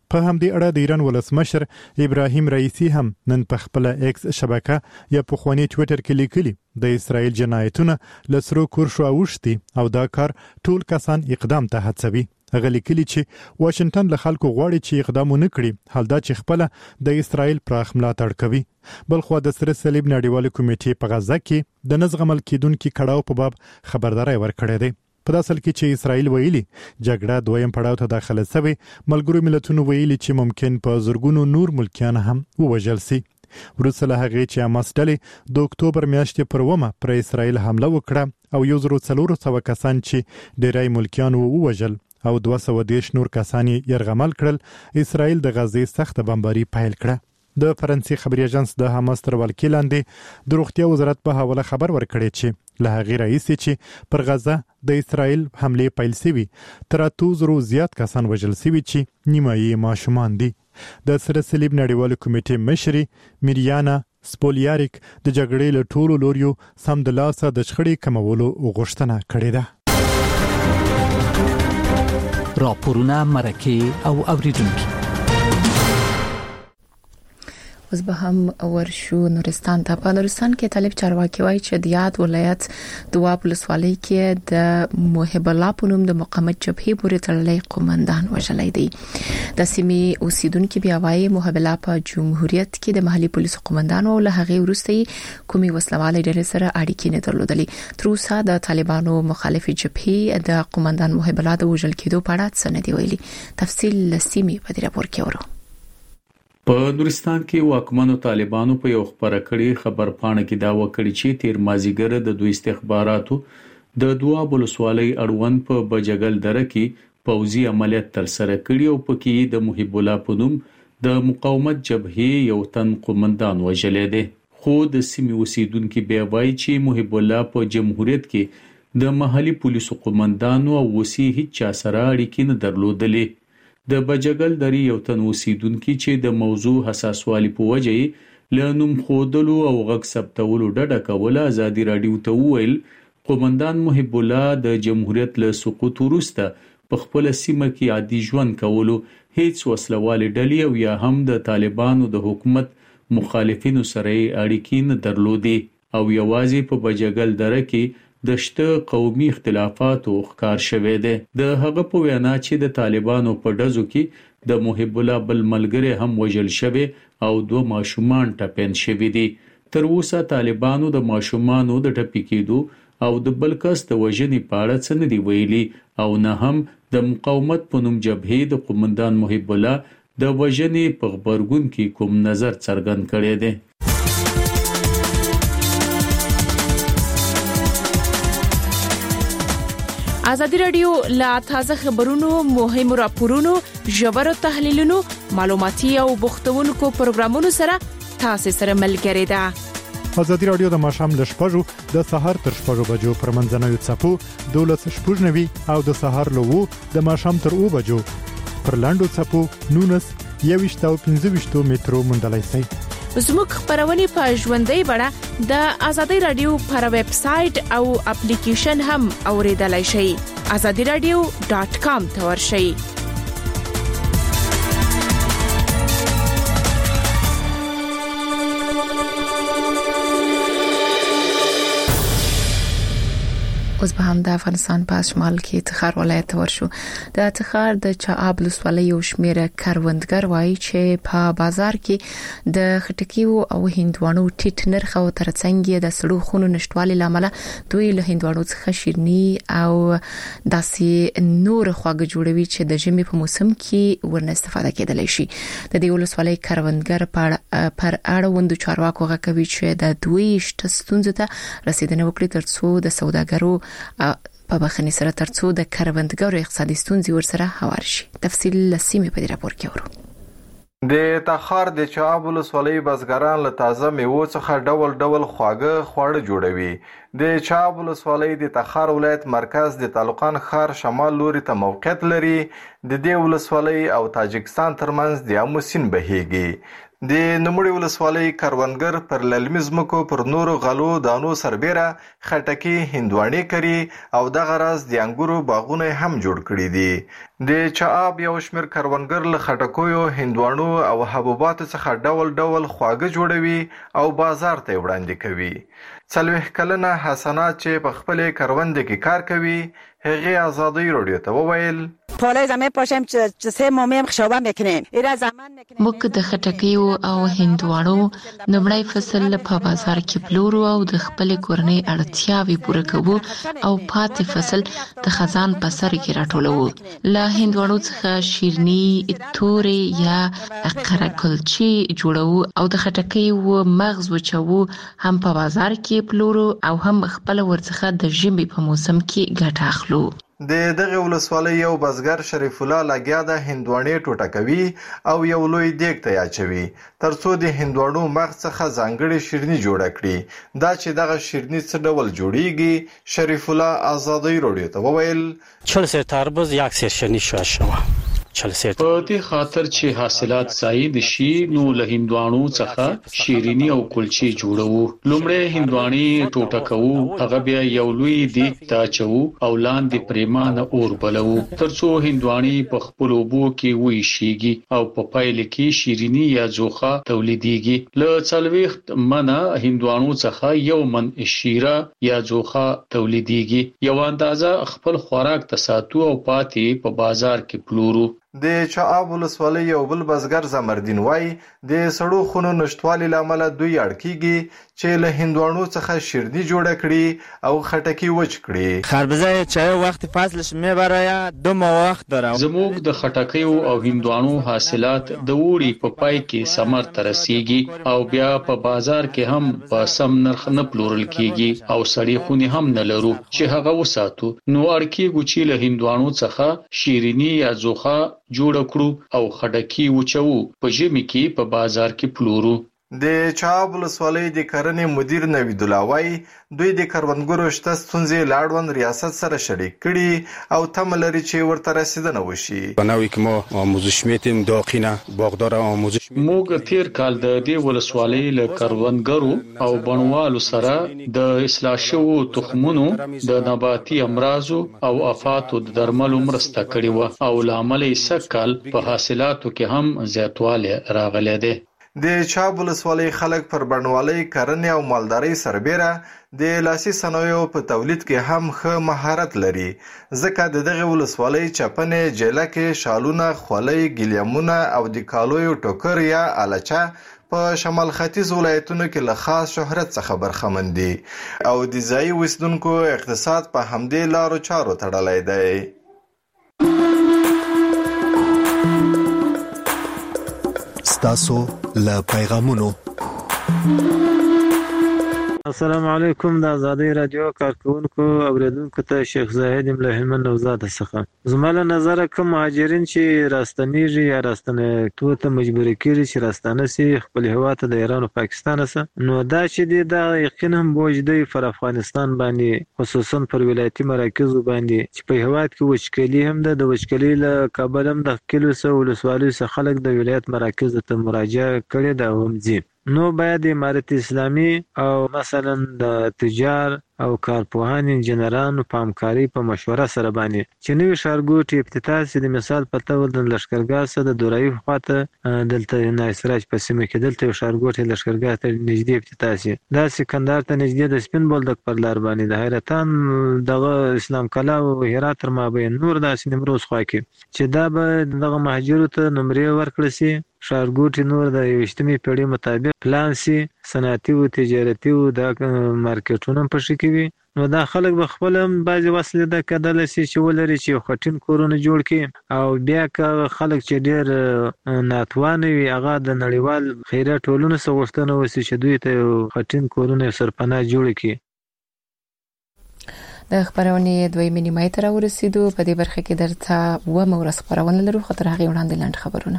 په همدې اړه د ایران ولسمشر ابراهیم رئیسی هم نن په خپل ایکس شبکه یا په خواني ټوئیټر کې لیکلي د اسرائیل جنایتونه لسرو کورشو اوشتي او دا کار ټول کسان اقدام ته هڅوي. هغه لیکلي چې واشنگټن له خلکو غواړي چې اقدام ونه کړي، حال دا چې خپل د اسرائیل پراخ ملاتړ کوي. بلخو د سره صلیب نړیوال کمیټې په غزا کې د نزغمل کېدونکو کړهو په باب خبرداري ورکړې ده. په داسل کې چې اسرائیل ویلي جګړه دویم پړاو ته داخله شوی، ملګرو ملتونو ویلي چې ممکن په زورګونو نور ملکیان هم ووژل شي. وروسته له هغې چې حماس ډلې د اکتوبر میاشتې پر 1 پر اسرائیل حمله وکړه او 1400 کسان چې ډیری ملکیان ووژل او 210 نور کسان یرغمل کړل، اسرائیل د غزې سخت بمباري پیل کړه. د فرانسې خبري اژانس د حماس تر ولکې لاندې د روغتیا وزارت په حواله خبر ورکړی چې له هغې راهیسې چې پر غزه د اسرائیل حمله پیل شوي تر 200 زیات کسان وژل شوي چې نیمایي ماشومان دي. د سره صلیب نړیوال کمیټې مشري میریانا سپولیاریک د جګړې له ټولو لوریو سم د لاسه د شخړې کمولو غوښتنه کړې ده. راپورونه مرکه او اوریدونکو اوس به هم ورشو نورستان ته. په نورستان کې طالب چارواکي وایي چې د یاد ولایت دواب ولسوالۍ کې د محب الله په نوم د مقاومت جبهې پورې تړلې قومندان وژلای دی. د سیمې اوسیدونکو بیا وایي محب الله په جمهوریت کې د محلي پولیسو قومندان او له هغې وروسته کومي وسلواله ډلې سره اړیکې نه درلودلې. تر اوسه د طالبانو مخالف جبهې د قومندان محب الله د وژل کېدو په اړه څه نه دی ویلي. تفصیل لسیمې په دې راپور کې ورو. په نورستان کې واکمنو طالبانو په یو خبره کړي خبر پاڼه کې دا وکړي چې تیر مازیګر د دوی استخباراتو د دواب ولسوالۍ اړوند په بجګل دره کې پوځي عملیات تر سره کړي او پکې د محب الله په نوم د مقاومت جبهې یو تن قومندان وژلې ده. خو د سیمې اوسیدونکو بیا وایي چې محب الله په جمهوریت کې د محلي پولیسو قومندانو او وسی هیڅ چا سره اړیکې نه درلودلې. د بجګل درې یو تن اوسیدونکو چې د موضوع حساسوالي په وجه له نوم خودلو او غږ ثبتولو ډډه کوله ازادي رادیو ته وویل قومندان محب الله د جمهوریت له سقوط وروسته په خپل سیمه کې عادي ژوند کولو هیڅ وسلواله ډلې او یا هم د طالبانو د حکومت مخالفینو سره اړیکې نه درلودې او یوازې په بجګل دره کې د شته قومي اختلافاتو ښکار شوه ده. د هغه په وینا چې د طالبانو په ډزو کې د محب الله بل ملګری هم وژل شوه او 2 ماشومان ټپین شوي دي. تر اوسه طالبانو د ماشومانو د ټپي کېدو او د بل کس د وژنې په اړه څه نه دی ویلي او نه هم د مقاومت په نوم جبهې د قومندان محب الله د وژنې په خبرګون کې کوم نظر څرګند کړی دی. ازادي رادیو لا تازه خبرونو، مهم راپورونو، ژور تحلیلونو، معلوماتي او بوختونکو پروګرامونو سره تاسو سره ملګری ده. ازادي رادیو د ماښام ل 6:00 د سحر تر 6:00 بجو پر منځنوي څپو 12:90 او د سحر له 2 د ماښام تر 2 بجو پر لاندو څپو 19 او 15 مترو مندلای شي. زموږ خبرونه په ژوندۍ بڼه د ازادي رادیو پر ویب سټ او اپلیکیشن هم اوریدلای شئ. azadiradio.com ته ورشئ. اوس به هم د افغانستان په شمال کې تخار ولایت ورشو. د تخار د چعاب ولسوالۍ یو شمېر کاروندګر وایي چې په بازار کې د خټکیو او هندوانو ټیټ نرخ او ترڅنګ د سړو خونو نشټوالي لامل دوی له هندوانو څخه شیرني او داسې نور خواږه جوړوي چې د ژمي په موسم کې ورنه استفاده کېدلی شي. د دې ولسوالۍ کاروندګر پر اړوند چارواکو غوښتي چې د دوی شته ستونزې ته رسیدنه وکړي ترڅو د سوداګرو په بخښنې سره ترڅو د کاروندګرو اقتصادي ستونزې ورسره هوار شي. تفصیل لسیمه په دې راپور کې ورو. د تخار د چعاب ولسوالۍ بزګران له تازه میوو څخه ډول ډول خواږه خواړه جوړوي. د چعاب ولسوالۍ د تخار ولایت مرکز د طالقان ښار شمال لوري ته موقعیت لري. د دې ولسوالۍ او تاجکستان ترمنځ د امو سیند بهیږي. د نوموړي ولسوالۍ کروندګر پر للمي ځمکو پر نورو غلو دانو سربېره خټکي هندواڼې کري او دغه راز د انګورو باغونه هم جوړ کړي دي د چاب یو شمېر کروندګر له خټکیو هندواڼو او حبوباتو څخه ډول ډول خواږه جوړوي او بازار ته وړاندې کوي 40 کلنه حسنات چې په خپل کروندې کې کار کوي هغه آزادی رادیو ته وویل پالای زمین پاشم چې سه مامیم خشابه میکنیم موږ د خټکیو او هندواڼو نمړی فصل په بازار کې پلورو او د خپل کورنۍ اړتیاوې پوره کوو او پاتې فصل د خزان په سر کې راټولوو له هندواڼو څخه شیرني تورې یا قرقلچي جوړوو او د خټکیو مغز وچوو هم په بازار کې پلورو او هم خپل ورڅخه د ژمي په موسم کې ګټه اخلو د دغه ولسوالۍ یو بزګر شریف الله لګیا د هندواڼې ټوټه کوي او یو لوی دیګ ته اچوي ترڅو د هندواڼو مغز څخه ځانګړي شیرني جوړه کړي دا چې دغه شیرني څه ډول جوړیږي شریف الله آزادی رادیو ته وویل 40 تربوز یک سر شیرنی شوه په دې خاطر چې حاصلات زیات شي نو له هندوانو څخه شیرینی او کلچې جوړو لومړی هندواني ټوټه کوو هغه بیا یو لوی دیګ ته چو او لاندې پریمانه اور بلو ترڅو هندواني په خپل وبو کې وې شيږي او په پایل کې شیرینی یا زوخه تولیديږي له 40 منه هندوانو څخه یو من شیره یا زوخه تولیديږي یو اندازه خپل خوراک تساتو او پاتې په بازار کې پلورو د چاب ولسوالۍ یو بل بزګر زمردین وای د سړو خونو نشټوالي لامل دوی اړکیږي چې له هندوانو څخه شیرني جوړه کړي او خټکی وچ کړي خربزه چې وخت فاصلش میبرای 2 ماه وخت داره زموږ د خټکیو او هندوانو حاصلات د وړي په پای کې سمر ترسيږي او بیا په بازار کې هم په سم نرخ نه پلورل کیږي او سړی خوني هم نه لرو چې هغه وساتو نو اړکیږي چې له هندوانو څخه شیرني یا زوخه جوړ کړو او خټکی وچو په ژمي کې په بازار کې پلورو د چاب ولسوالۍ د کرنې مدیر نوید الله وای دوی د کروندګرو شته ستونزې لاړون ریاست سره شریک کړي او تم لري چې ورته رسیدنه وشي بنوي که ما آموزش میتیم داقینه باغدار آموزش موږ تیر کال د دې ولسوالۍ له کروندګرو او بڼوالو سره د اصلاح شوو تخمونو د نباتي امراضو او آفاتو د درملو مرسته کړې و او لامل یې سکل په حاصلاتو کې هم زیاتوالی راغلی دی د چاب ولسوالۍ خلک پر بڼوالۍ کرنې او مالدارۍ سربېره د لاسي صنایعو په تولید کې هم ښه مهارت لري ځکه د دغه ولسوالۍ چپنې جلکې شالونه خولۍ ګلیمونه او د کالویو ټوکر یا الچه په شمال ختیځ ولایتونو کې له خاص شهرت څخه برخمن دي او د ځایي اوسیدونکو اقتصاد په همدې لارو چارو تړلی دی ستاسو له پیغامونو السلام علیکم د آزادۍ رادیو کارکونکو اوریدونکو ته شیخ زاهد له هلمند نوزاد څخه زما له نظر کوم مهاجرین چې راستنیږي یا راستنېدو ته مجبور کیږي چې راستانه سي خپل هیواد ته د ایران او پاکستان سره نو دا چې د یقینا بوج دی پر افغانستان باندې خصوصا پر ولایتي مراکزو باندې چې په هیواد کې وچکلي هم د وچکلي له کابل هم د کلو سه ولسوالۍ سه خلک د ولایت مراکز ته مراجعه کړي دا هم ځي نو باید د امارت اسلامي او مثلا د تجار او کارپوهان انجنیرانو په همکاري په مشوره سره باندې چې نوې ښارګوټي افتتاح سي د مثال په توګه د لښکرګاه سره د دورایي خواته دلته نایسراج په سیمه کې دلته یو ښارګوټي لښکرګاه ته نږدې افتتاح سي دا سکندر ته نږدې د سپین بولدک پر لار باندې د حیرتان دغه اسلام کلا او هرات تر مابین نور د نیمروز خوا کې چې دا به دغه مهاجرو ته نمرې ورکړل سي ښارګوټي نور د 21مې پیړۍ مطابق پلان سي صنعتي او تجارتي او د مارکیټونو په شکل کوي نو دا خلک به خپل هم بعضې وسلې د کدل سي چې ولري چې خټین کورونه جوړ کړي او بیا که خلک چې ډېر ناتوانه وي هغه د نړیوال خیریه ټولنو څخه غوښتنه وسي چې دوی ته خټین کورونه سرپناه جوړ کړي د خبرونې دویمې نیمایي ته راورسېدو په دې برخه کې درته اومه ورځ خبرونه لرو خو تر هغې وړاندې لنډ خبرونه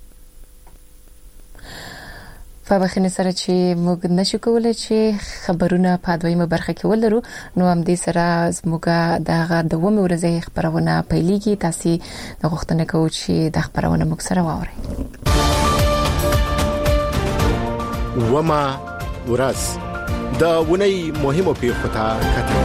فبخینه سره چې موږ نشو کولای چې خبرونه په دویمه برخه کې ولرو نو هم دې سره زموږه دغه دومره ورځې خبرونه پیلېږي تاسو د غوښتنه کوو چې د خبرونه موږ سره واورئ وما ورځ د ونی مهمو پیښو ته کتل.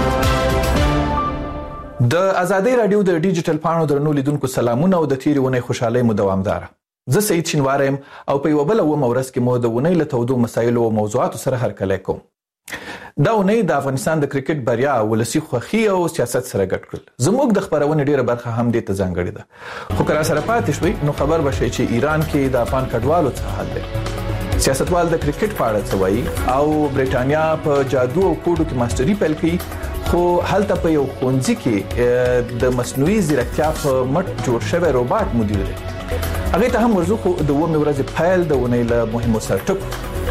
د ازادي رادیو د ډیجیټل پاڼو درنو لیدونکو سلامونه او د تیری ونی خوشحالي مو دوامدار. زه سید شینوارم او په یو بل ورځ کې مو د ونی له تودو مسایلو او موضوعاتو سره هرکلی کوم. دا ونی د افغانستان د کرکټ بریا ولسی خوخي او سیاست سره ګډ کړل. زموږ د خبرونې ډیره برخه هم دې ته ځانګړې ده. خو که را سره پاتې شوي نو خبر بشئ چې ایران کې د افغان کډوالو څه حال دی. سیاستوال د کرکټ په اړه څه وایي او برېټانیا په جادو او کوډو کې ماستري پیل کړي، خو هلته په یو ښوونځي کې د مصنوعي ځیرکتیا په مټ جوړ شوی روباټ مدیر دی. هغې ته هم ورځو، خو د 9 ورځې پیل د ونې له مهمو سرټکو.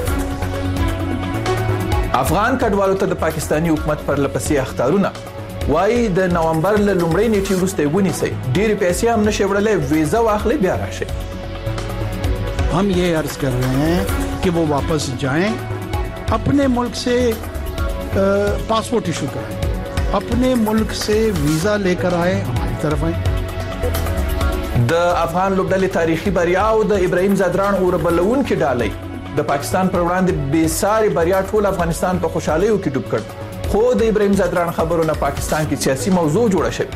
افغان کډوالو ته د پاکستاني حکومت پر لپسې اخطارونه وایي د نومبر له لومړۍ نیټې وروسته یې ونیسئ، ډېرې پیسې هم نشئ وړلی، ویزا واخلئ بیا راشئ. हम ये अर्ज कर रहे हैं कि वो वापस जाएं, अपने मुल्क से पासपोर्ट इशू कराएं, अपने मुल्क से वीजा लेकर आए, हमारी तरफ आए. د افغان لوبډلې تاریخي بریا او د ابراهیم ځدراڼ اوربلون کې ډالۍ د پاکستان پر وړاندې بې ساري بریا ټول افغانستان په خوشحالیو کې ډوب کړ، خو د ابراهیم ځدراڼ خبرونه پاکستان کې سیاسي موضوع جوړه شوه.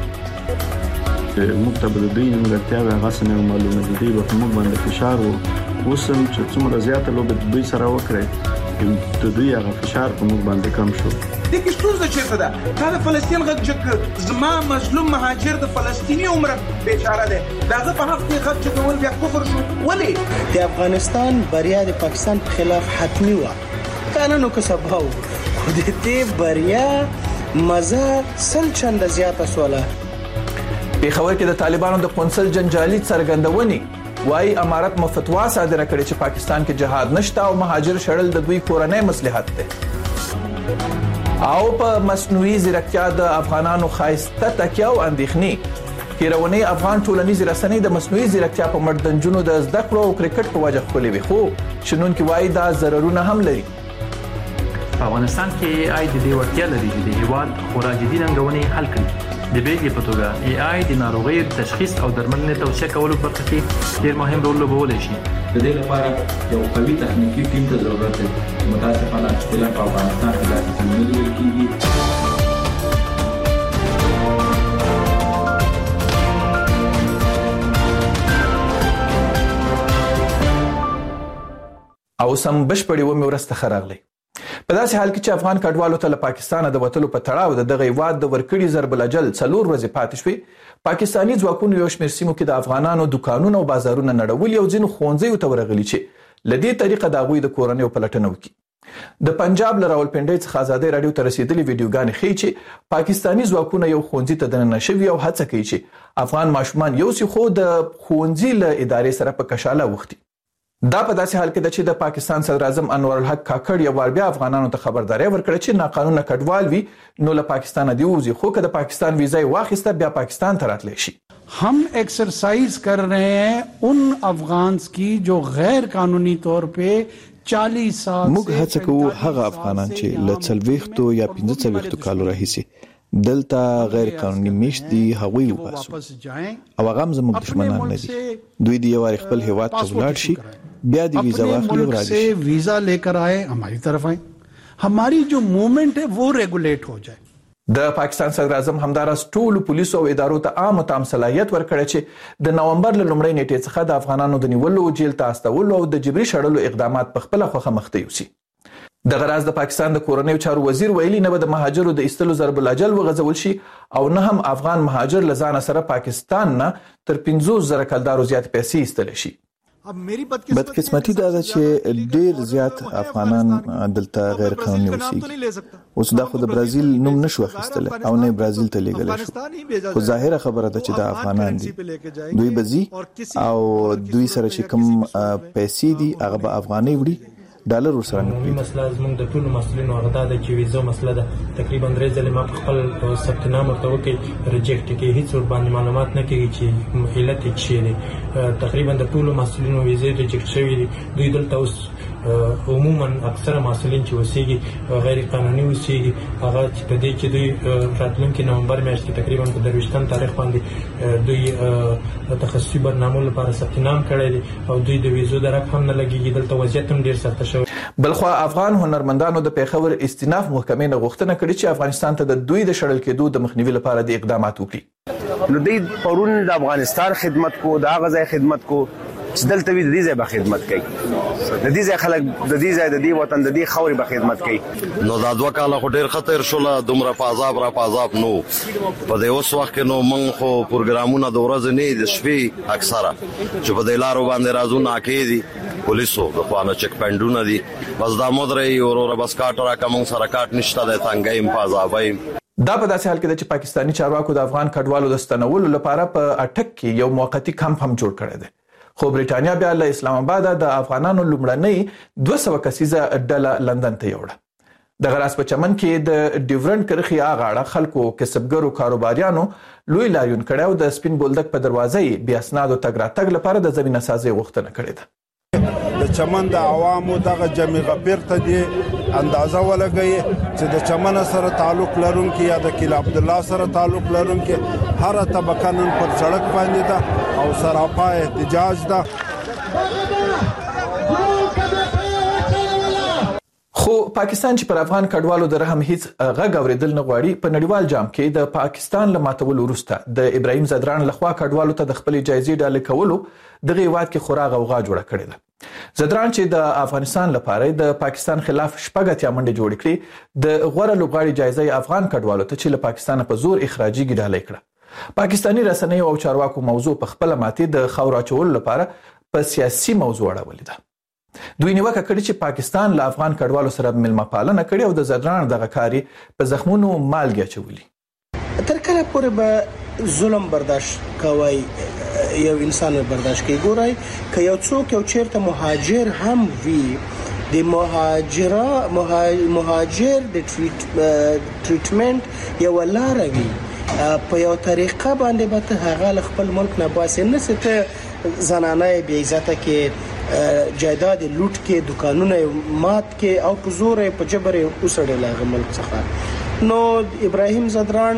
موږ ته به د دوی نیمګړتیاوې هغه څه نه معلومه دي، دوی به په موږ باندې فشار اوس هم چې څومره زیاته لوبه د دوی سره وکړي د دوی هغه فشار په موږ باندې کم شو. د کې ستونزه چیرته ده؟ تا د فلسطین غږ چې زما مظلوم مهاجر د فلسطیني عمره بیچاره دی، د هغه په حق کې غږ چې کول بیا کفر شو. ولې د افغانستان بریا د پاکستان په خلاف حتمی و، کنه نو که سبا و خو د دې بریا مزه سل چنده زیاته سوله. پیښور کې د طالبانو د قونسل جنجالي څرګندونې وایي امارت مفتوا صادره کړې چې پاکستان کې جهاد نشته او مهاجر شړل د دوی کورنۍ مصلحت دی. او په مصنوعي ځیرکتیا د افغانانو ښایسته تکیه او اندېښنې هیرونې افغان ټولنیز رسنۍ د مصنوعي ځیرکتیا په مټ د نجونو د زده کړو او کرکټ په وجه ښکلې وي، خو شنونکي وایي دا ضررونه هم لري. په افغانستان کې آی د دې وړتیا لري چې د هیواد خورا جدي ننګونې حل کړي. د بیلګې په توګه AI د ناروغیو تشخیص او درملنې توسعه کولو په برخه کې ډېر مهم رول لوبولی شي. د دې لپاره یو قوي تخنیکي ټیم ته ضرورت دی. متاسفانه چې په افغانستان کې داسې ټیم نه لیدل کېږي. او سم بشپړې ومې ورسته خراغلی. په داسې حال کې چې افغان کډوالو ته له پاکستانه د وتلو په تړاو د دغه هیواد د ورکړي ضرب الاجل 4 ورځې پاتې شوې، پاکستاني ځواکونو یو شمېر سیمو کې د افغانانو دکانونه او بازارونه نړولي او ځینو ښوونځیو ته ورغلي چې له دې طریقه د هغوی د کورنیو پلټنه وکړي. د پنجاب له راولپنډۍ څخه ازادي رادیو ته رسیدلې ویډیوګانې ښیي چې پاکستاني ځواکونه یو ښوونځي ته دننه شوي او هڅه کوي چې افغان ماشومان یوسي، خو د ښوونځي له ادارې سره په کشاله وختي. دا په داسې حال کې ده چې د پاکستان صدر اعظم انور الحق کاکړ یو وار بیا افغانانو ته خبرداري ورکړه چې ناقانونه کډوال وي نو له پاکستانه دی وځي، خو که د پاکستان ویزا واخیسته بیا پاکستان ته راتلی شي. हम एक्सरसाइज कर रहे हैं उन अफगान्स की जो गैर कानूनी तौर पे 40 साल موږ هڅه کوو هغه افغانان چې له 40 یا 45 کالو راهیسي دلته غیر قانوني میشت دي هغوی وباسو او هغه هم زموږ دشمنان نه دي. دوی د یو خپل هیواد ته ولاړ شي، بیا د ویزا واخلي او راځي، ویزا لیکر آئے، हमारी तरफ आए، हमारी जो मूवमेंट है वो रेगुलेट हो जाए. د پاکستان صدر اعظم همداراز ټولو پولیسو او ادارو ته عام او تام صلاحیت ورکړی چې د نومبر له لومړۍ نیټې څخه د افغانانو د نیولو، جیل ته استولو او د جبري شړلو اقدامات په خپله خوښه مخته یوسي. دغه راز د پاکستان د کورنیو چارو وزیر ویلي نه به د مهاجرو د ایستلو ضرب الاجل وغځول شي او نه هم افغان مهاجر له ځانه سره پاکستان نه تر 50,000 کلدارو زیات پیسې ایستلی شي. بدقسمتي دا ده چې ډیر زیات افغانان دلته غیر قانوني اوسېږي. اوس دا خو د برازیل نوم نشو اخیستلی او نه برازیل ته لیږلی شو، خو ظاهره خبره ده چې دا افغانان دي. دوی به ځي او دوی سره چې کوم پیسې دي هغه به افغانۍ وړي، ډالر ورسره نه پریږدي. مسله زموږ د ټولو مسلینو هغه دا ده چې ویزا مسله ده. تقریبا 3 ځلې ما خپل ثبت نام ورته وکړ، ریجیکټ کړي، هیڅ ور باندې معلومات نه کوي چې علت یې څه دی. تقریبا د ټولو مسلینو ویزا ریجیکټ شوی دي. دوی دلته اوس عموما اکثره مسؤلین چې وسیږي غیر قانوني وسیږي هغه چې په دې کې دوی راتلونکي نومبر میاشت کې تقریبا په 23 تاریخ باندې دوی تخصصي برنامو لپاره ثبت نام کړی دي او دوی د ویزو درک هم نه لګیږي دلته وضعیت هم ډیر سخت شوی. بلخوا افغان هنرمندانو د پیښور استیناف محکمې نه غوښتنه کړې چې افغانستان ته د دوی د شړل کېدو د مخنیوي لپاره د اقدامات وکړي. نو دوی پرون د افغانستان خدمت کو د هغه ځای خدمت کو چې دلته وی د دې ځای به خدمت کوي د دې ځای خلک د دې ځای د دې وطن د دې خاورې به خدمت کوي. نو دا دوه کاله خو ډېر خطر شول دومره پازاب را پازاب نو په دې اوس وخت کې نو مونږ خو پروګرامونه د ورځې نه د شپې اکثره چې په دې لارو باندې راځو ناکې دي پولیسو د خوانه چک پاینټونه دي بس دا مودري اورور بس کاټ را کوم سره کاټ نشته د څنګه پازابایم. دا په داسې حال کې چې پاکستانی چارواکو د افغان کډوالو د ستنولو لپاره په اټک کې یو موقتی کمپ هم جوړ کړی دی. خو برېټانیا بیا له اسلام آباد د افغانانو لومړنۍ 200 کسیزه ډله لندن ته یوړه. د غراس په چمن کې د ډیورنډ کرخي اغاړه خلکو کسبګرو کاروباریانو لوی لاریون کړو د سپین بولدک په دروازې بیا اسنادو تګ راتګ لپاره د زمينه سازي غوښتنه کړې ده. د چمن د عوامو دغه جمع غفیر ته دی اندازه ولګي چې د چمن سره تعلق لرونکي یا د کیل عبد الله سره تعلق لرونکي هر طبقه نن پر سړک باندې ده او سراپا احتجاج ده. خو پاکستان چې پر افغان کډوالو د رحم هیڅ غږ اوریدل نه غواړي په نړیوال جام کې د پاکستان له ماتولو وروسته د ابراهیم زدران لخوا کډوالو ته د خپل جایزې ډالۍ کولو د غیوات کې خوراغ او غا جوړه کړې ده. زدران چې د افغانستان لپاره د پاکستان خلاف شپږ منډه جوړ کړې د غوړه لوبغاړي جایزې افغان کډوالو ته چې له پاکستان په زور اخراجي ډالۍ کړه. پاکستانی رسنیو او چارواکو موضوع په خپل ماتې د خاورا چول لپاره په سیاسي موضوع اړولې ده. دوی نیوکه کړې چې پاکستان له افغان کډوالو سره ملما پالنه کړې او د زدران دغه کاری په زخمونو مالګه چولې. تر کله پورې به ظلم برداشت کوي یو انسان برداشت کوي؟ ګورای که یو څوک یو چیرته مهاجر هم وي د مهاجر د ټریټمنټ یو لار وي په یو طریقه باندې به ته هغه خپل ملک نه باسي نه ست زنانه بی عزت کې جایداد لوټ کې دکانونه مات کې او په زور په جبر اوسړل هغه ملک څخه. نو ابراهیم زدران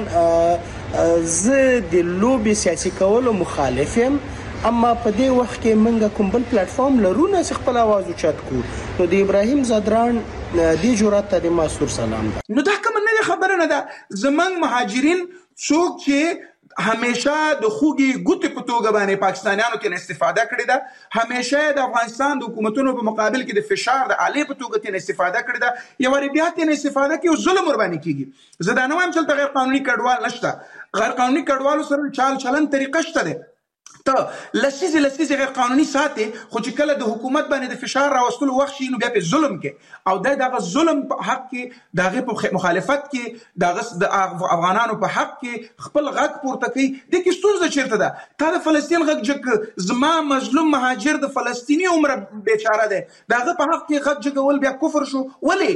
زه د لوبي سیاسي کولو مخالف یم اما په دې وخت کې موږ کوم بل پلیټ فارم لرونه خپل आवाज اوچت کو. نو د ابراهیم زدران د جرأت ته د مسور سلام ده. نو دا کوم نه خبره نه ده زمنګ مهاجرین څوک چې همیشه د خوږی ګوتې په توګه باندې پاکستانیانو ته استفاده کړې ده همیشه د افغانستان د حکومتونو په مقابل کې د فشار د عالی په توګه ته استفاده کړې ده یو بیا ته استفاده کوي او ظلم ور باندې کیږي. زدانه هم چې غیر قانوني کډوال نشته غیر قانوني کډوالو سره چال چلن طریقه شته ده ته لسیزه غیر قانوني ساتي خو چې کله د حکومت باندې د فشار راوستلو وخت شي نو بیا په ظلم کې او دغه ظلم په حق کې دغه په مخالفت کې دغه د افغانانو په حق کې خپل غږ پورته کوي. د کې ستونزه چیرته ده؟ تا د فلسطین غږ جګ زما مظلوم مهاجر د فلسطینی عمر بیچاره ده دغه په حق کې غږ جګول بیا کفر شو. ولی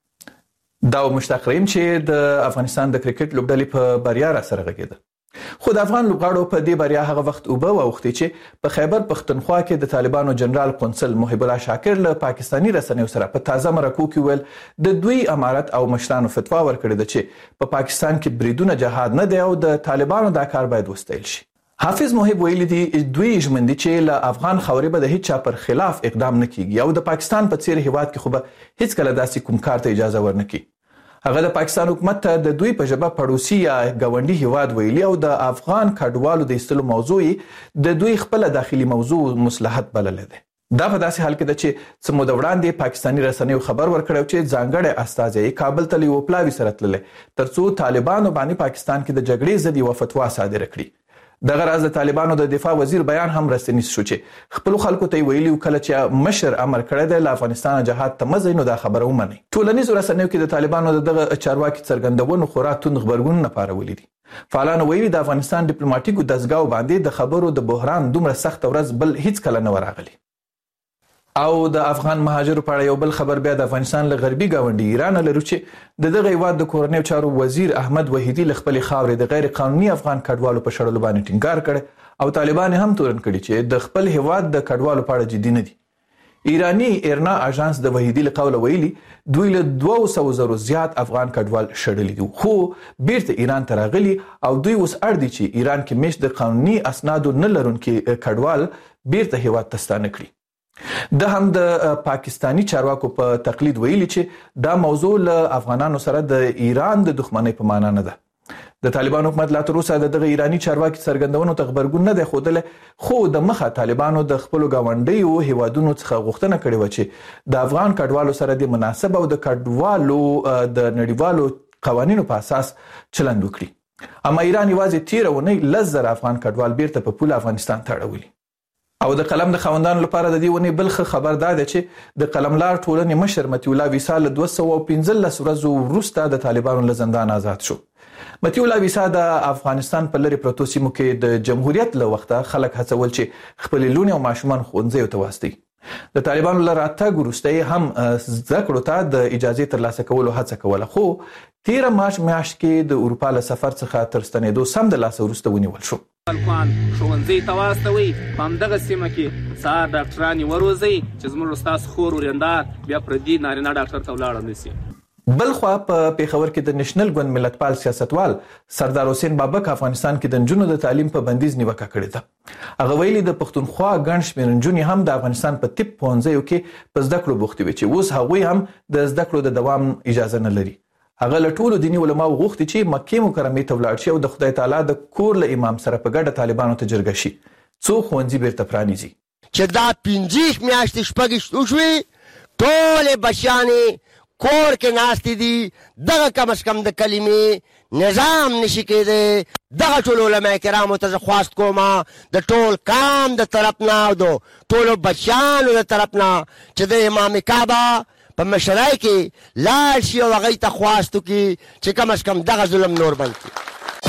دا مشتاق رحیم چې د افغانستان د کرکټ لوبډلې په بریا را سره غږیده. خو د افغان لوبغاړو په دې بریا هغه وخت اوبه واوښتي چې په خیبر پښتونخوا کې د طالبانو جنرال قونسل محب الله شاکر له پاکستانی رسنیو سره په تازه مرکو کې ویل د دوی امارت او مشرانو فتوا ورکړې ده چې په پاکستان کې بریدونه جهاد نه دی او د طالبانو دا کار باید وستایل شي. حافظ محب ویلي دي دوی ژمن دي چې له افغان خاورې به د هیڅ چا پر خلاف اقدام نه کیږي او د پاکستان په څیر هیواد کې خو به هیڅ کله داسې کوم کار ته اجازه ورنکړي. هغه د پاکستان حکومت ته د دوی په ژبه پړوسی یا ګاونډي هیواد ویلي او د افغان کډوالو د ایستلو موضوع د دوی خپل داخلي موضوع مصلحت بلل دي. دا په داسې حال کې ده چې سمود وړاندې پاکستانی رسنیو خبر ورکړو چې ځانګړی استازي کابل ته لیو پلاوی سره تللی ترڅو طالبانو باندې پاکستان کې د جګړې ضد یو فتوا صادره کړي. دغه راز د طالبانو د دفاع وزیر بیان هم رسنیز شو چې خپل خلکو ته ویلي کله چې مشر امر کړی دی له افغانستان جهاد ته مزینو دا خبره ومني. ټولنیز رسنیو کې د طالبانو دغه چارواکي څرګندونو خورا توند خبرګون نه پارولې دي. فعالان ویلي د افغانستان ډیپلوماټیکو دزګاو باندې د خبرو د بحران دومره سخت ورځ بل هیڅ کله نه وراغلي. او د افغان مهاجرو په اړه یو بل خبر بیا د افغانستان له غربي ګاونډي ایران لرو چې دغه هیواد د کورنیو چارو وزیر احمد وحیدی له خپل خاورې د غیر قانوني افغان کډوالو په شړلو باندې ټینګار کړي او طالبان هم تورن کړي چې د خپل هیواد د کډوالو په اړه جدي نه دي. ایرانی ایرنا اژانس د وحیدی له قوله ویلي دوی له 200,000 زیات افغان کډوال شړلي دي، خو بیرته ایران ته راغلي او دوی اوس اړ دي چې ایران کې مشت د قانوني اسنادو نه لرونکي کډوال بیرته هیواد ته ستانه کړي. د هم د پاکستانی چارواکو په تقلید ویلي چې دا موضوع له افغانانو سره د ایران د دښمنۍ په معنا نه ده. د طالبان حکومت لا تر اوسه دغه ایرانی چارواکي څرګندونو ته خبرګون نه دی ښودلی، خو د مخه طالبانو د خپلو ګاونډیو هیوادونو څخه غوښتنه کړې وه چې د افغان کډوالو سره د مناسب او د کډوالو د نړیوالو قوانینو په اساس چلند وکړي. اما ایران یوازې تیره اونۍ 10,000 افغان کډوال بیرته په پوله افغانستان ته اړولي. او د قلم د خاوندانو لپاره د دې ونې بل خبر دا دی چې د قلملار ټولنې مشر متي الله ویسا له 215 ورځو وروسته د طالبانو له زندان آزاد شو. متي الله ویسا د افغانستان په لرې پرتو سیمو کې د جمهوریت له وخته خلک هڅول چې خپل لونې او ماشومان ښوونځیو ته واستوي. د طالبانو له راتګ وروسته هم زده کړو ته د اجازې ترلاسه کولو هڅه کوله، خو 13 مارچ میاشت کې د اروپا له سفر څخه تر ستنېدو سم د لاسه وروسته ونیول شو. خلکوان ښوونځي ته واستوي، په همدغه سیمه کې سهار ډاکټران یې وروزئ چې زموږ ستاسو خور ورېندار بیا پردي نارینه ډاکټر ته ولاړه نه سي. بل خوا په پیښور کې د نېشنل ګوند ملتپال سیاستوال سردار حسین بابک افغانستان کې د نجونو د تعلیم په بندیز نیوکه کړې ده. هغه ویلي د پښتونخوا ګڼ شمېر نجونې هم د افغانستان په طب پوهنځیو کې په زده کړو بوختې وي چې اوس هغوی هم د زده کړو د دوام اجازه نه لري. هغه له ټولو دیني علماو غوښتي چې مکې مکرمې ته ولاړ شي او د خدای تعالی د کور له امام سره په ګډه طالبانو ته جرګه شي څو ښوونځي بیرته پرانیزي. چې دا 15 میاشتې شپږ وشوې ټولې بچیانې کور کې ناستې دي، دغه کم از کم د کلمې نظام نشي کېدی. دغه ټول علما کرامو ته زه خواست کوم د ټول کام د طرف نه او د ټولو بچیانو د طرف نه چې د امام کعبه په مشرۍ کې لاړ شي او هغوی ته خواست وکړي چې کم از کم دغه ظلم نور بند کړي.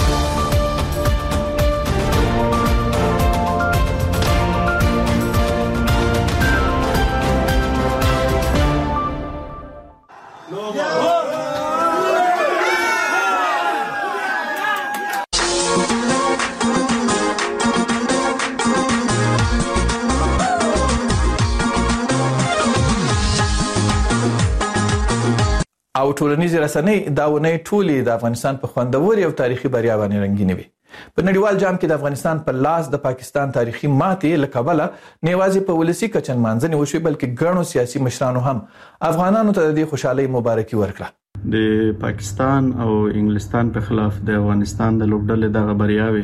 او ټولنیزې رسنۍ دا ونې ټولې د افغانستان په خوندوري او تاریخي بریا باندې رنګینې وي. په نړیوال جام کې د افغانستان په لاس د پاکستان تاریخي ماتې له کبله نه یوازې په ولسي کچه نمانځنې وشوې بلکې ګڼو سیاسي مشرانو هم افغانانو ته د دې خوشحالۍ مبارکي ورکړه. د پاکستان او انګلستان په خلاف د افغانستان د لوبډلې دغه بریاوي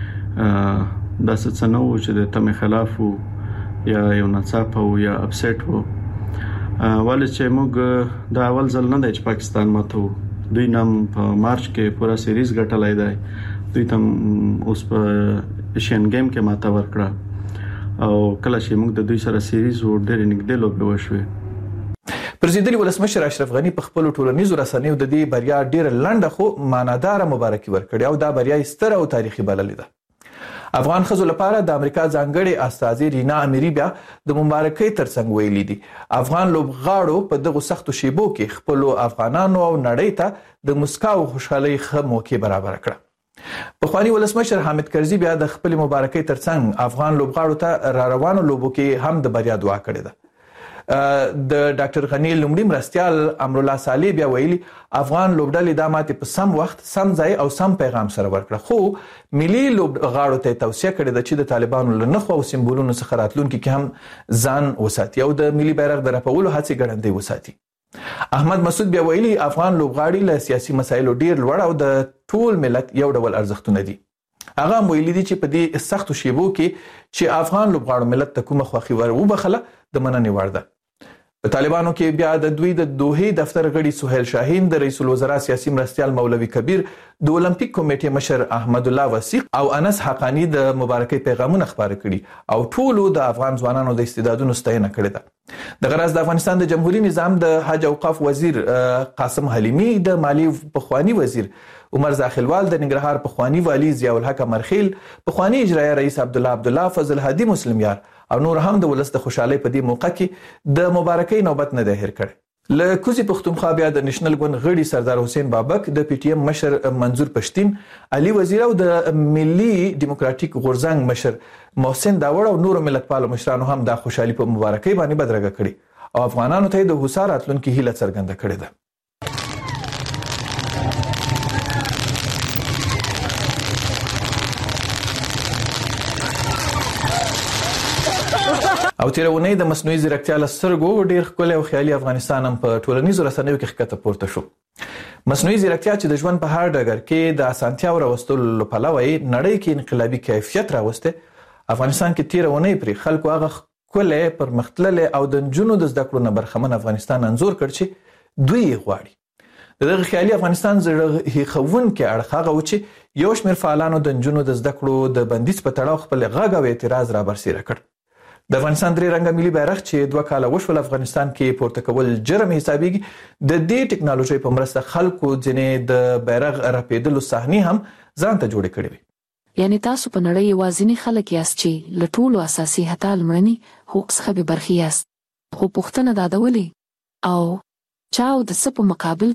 داسې څه نه و چې د تمې خلاف وو یا یو ناڅاپه وو یا اپسیټ وو، ولې چې موږ د اول ځل نه دی چې پاکستان ماتو. دوی نام په مارچ کې پورا سیریز ګټلای دی، دوی تم اوس په ایشین گیم کې ماته ورکړه او کله چې موږ د دوی سره سیریز و ډېر نږدې لوبې وشوې. پرزیدلی ولسمشر اشرف غنی په خپل ټولنیزو رسنیو د دې بریا ډېر لنډه خو معنادار مبارکي ورکړه او دا بریا ستر او تاریخي بللې ده. افغان ښځو لپاره د امریکا ځانګړې استازي رینا امیری بیا د مبارکۍ ترڅنګ ویلي دي افغان لوبغاړو په دغه سختو شیبو کې خپل افغانانو او نړۍ ته د مسکا او خوشحالۍ ښه موقع برابر کړه. پخوانی ولسمشر حامد کرزي بیا د خپل مبارکۍ ترڅنګ افغان لوبغاړو ته را روانو لوبو کې هم د بریا دعا کړې ده. د ډاکټر غنی لومړي مرستيال امرالله صالح بیا ویلي افغان لوبډلې د ماتې په سم وخت سم ځای او سم پیغام سره ورکړه، خو ملي لوبغاړو ته توصیه کړې ده چې د طالبانو له نخو او سمبولونو څخه راتلونکي کې هم ځان وساتي او د ملي بیرغ د رپولو هڅې ګړندۍ وساتي. احمد مسعود بیا ویلي افغان لوبغاړي له سیاسي مسایلو ډیر لوړ او د ټول ملت یو ډول ارزښتونه دي. هغه ویلي دي چې په دې سختو شیبو کې چې افغان لوبغاړو ملت ته کومه خوښي ور وبخله د مننې وړ ده. په طالبانو کې بیا د دوی د دوحې دفتر غړي سهیل شاهین، د رئیس الوزرا سیاسي مرستيال مولوي کبیر، د اولمپیک کمیټې مشر احمد الله وثیق او انس حقانی د مبارکۍ پیغامونه خبرې کړي او ټولو د افغان ځوانانو د استعدادونو ستاینه کړې ده. د غرض د افغانستان د جمهوریت نظام د حج اوقاف وزیر قاسم حلیمی، د مالی پخوانی وزیر عمر زاخلوال، د ننګرهار پخوانی والی ضیاء الحق مرخیل، پخوانی اجرایه رئیس عبدالله فضل هادي مسلم یار او نور هم د ولست خوشحالۍ په دې موقع کې د مبارکۍ نوبت نه ده هیر کړي. له کوزي پښتونخوا بیا د نېشنل ګوند غړي سردار حسین بابک، د پی ټی ایم مشر منظور پښتين، علي وزیر او د ملي ډیموکراتیک غورځنګ مشر محسن داوړ او نور ملتپالو مشرانو هم د خوشحالي په مبارکۍ باندې بدرګه کړي او افغانانو ته د هوسا راتلونکي هیله څرګنده کړې ده. او تیرونی د مصنوعي ځیرکتیا له سترګو ډیر ښکلی او خیالي افغانستان هم په ټولنیزو رسنیو کې ښکته پورته شو. مصنوعي ځیرکتیا چې د ژوند په هر ډګر کې د اسانتیاو راوستلو له پلوه یې نړۍ کې انقلابي کیفیت راوسته، افغانستان کې تیرونی پرې خلکو هغه ښکلی پرمختللی او د نجونو د زده کړو نه برخمن افغانستان انځور کړ چې دوی یې غواړي. د دغه خیالي افغانستان زړه هیښوونکی اړخ هغه و چې یو شمېر فعالانو د نجونو د زده کړو د بندیز په تړاو خپل غږ او اعتراض رابرسېره کړ. د افغانستان درې رنګه ملي بیرغ چې 2 کاله وشول افغانستان کې پورته کول جرم حسابيږي، د دې ټکنالوژي په مرسته خلکو ځنې د بیرغ رپیدلو صحنې هم ځان ته جوړې کړې وي. یعنی تاسو په نړۍ یوازینی خلک یاست چې له ټولو اساسي حتی لمړني حقوق څخه بې برخې یاست. خو پوښتنه دا ده ولې او چا او د څه په مقابل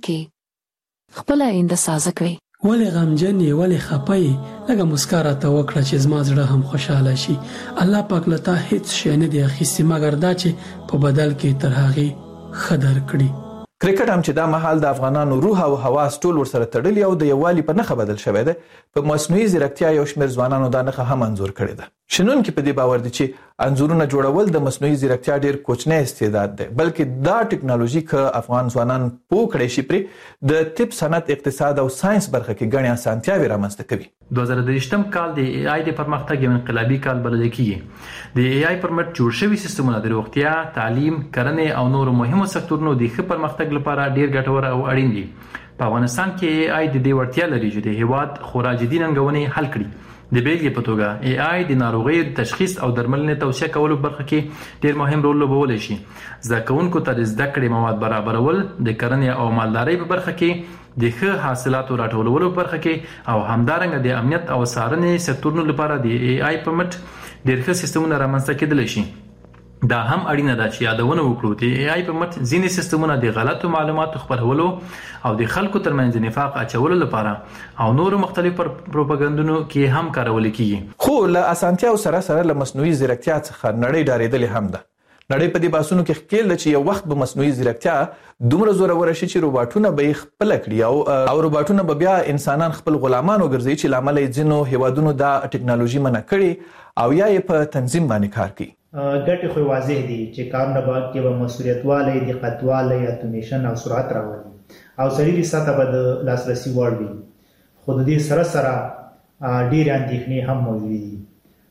کې خپله آینده سازه کړئ؟ ولې غمجن یې، ولې خفه یې؟ لږه مسکا راته وکړه چې زما زړه هم خوشحاله شي. الله پاک له تا هیڅ شی نه دی اخیستی مګر دا چې په بدل کې تر هغې ښه درکړي. کرکټ هم چې دا مهال د افغانانو روح او حواس ټول ورسره تړلي او د یووالي په نښه بدل شوی دی. په مصنوعي ځیرکتیا یو شمېر ځوانانو دا نښه هم انځور کړې ده. شنونکي په دې باور دي چې انځورونه جوړول د مصنوعي ځیرکتیا ډیر کوچنی استعداد دی، بلکې دا ټکنالوژي که افغان ځوانان پوه کړی شي پرې د طب، صنعت، اقتصاد او ساينس برخه کې ګڼې اسانتیاوې رامنځته کوي. 2023م کال د ای آی د پرمختګ یو انقلابي کال بلل کیږي. د ای آی پر مټ جوړ شوي سیستمونه د روغتیا، تعلیم، کرنې او نورو مهمو سکتورونو د ښه پرمختګ لپاره ډیر ګټور او اړین دي. په افغانستان کې ای آی د دې وړتیا لري چې د هیواد خورا جدي ننګونې حل کړي. د بیلګې په توګه ای آی د ناروغیو د تشخیص او درملنې توصیه کولو برخه کې ډیر مهم رول لوبولی شي. زده کوونکو ته د زده کړې مواد برابرول، د کرنې او مالدارۍ په برخه کې د ښه حاصلاتو راټولولو په برخه کې او همدارنګه د امنیت او څارنې سکتورونو لپاره د ای آی په مټ ډیر ښه سیستمونه رامنځته کېدلی شي. دا هم اړینه ده چې یادونه وکړو د ای آی په مټ ځینې سیستمونه د غلطو معلوماتو خپرولو او د خلکو ترمنځ نفاق اچولو لپاره او نورو مختلف پروپاګاندا کې هم کارول کیږي. خو له اسانتیا سره سره له مصنوعي ځیرکتیا څخه نړۍ ډارېدلې هم ده. نړۍ په دې باسونو کې ښکېل ده چې یو وخت به مصنوعي ځیرکتیا دومره زوروره شي چې روباټونه به یې خپله کړي او روباټونه به بیا انسانان خپل غلامان وګرځوي چې له امله یې ځینو هیوادونو دا ټکنالوژي منع کړي او یا یې په تنظیم باندې کار کوي. ګټې خو واضح دي چې کارونه کې به مسؤلیتوالی، دقتوالی، اتومیشن او سرعت راولي او سړي سطح به د لاسرسي وړ وي. خو د دې سره سره ډېرې اندېښنې هم موجودې دي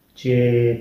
چې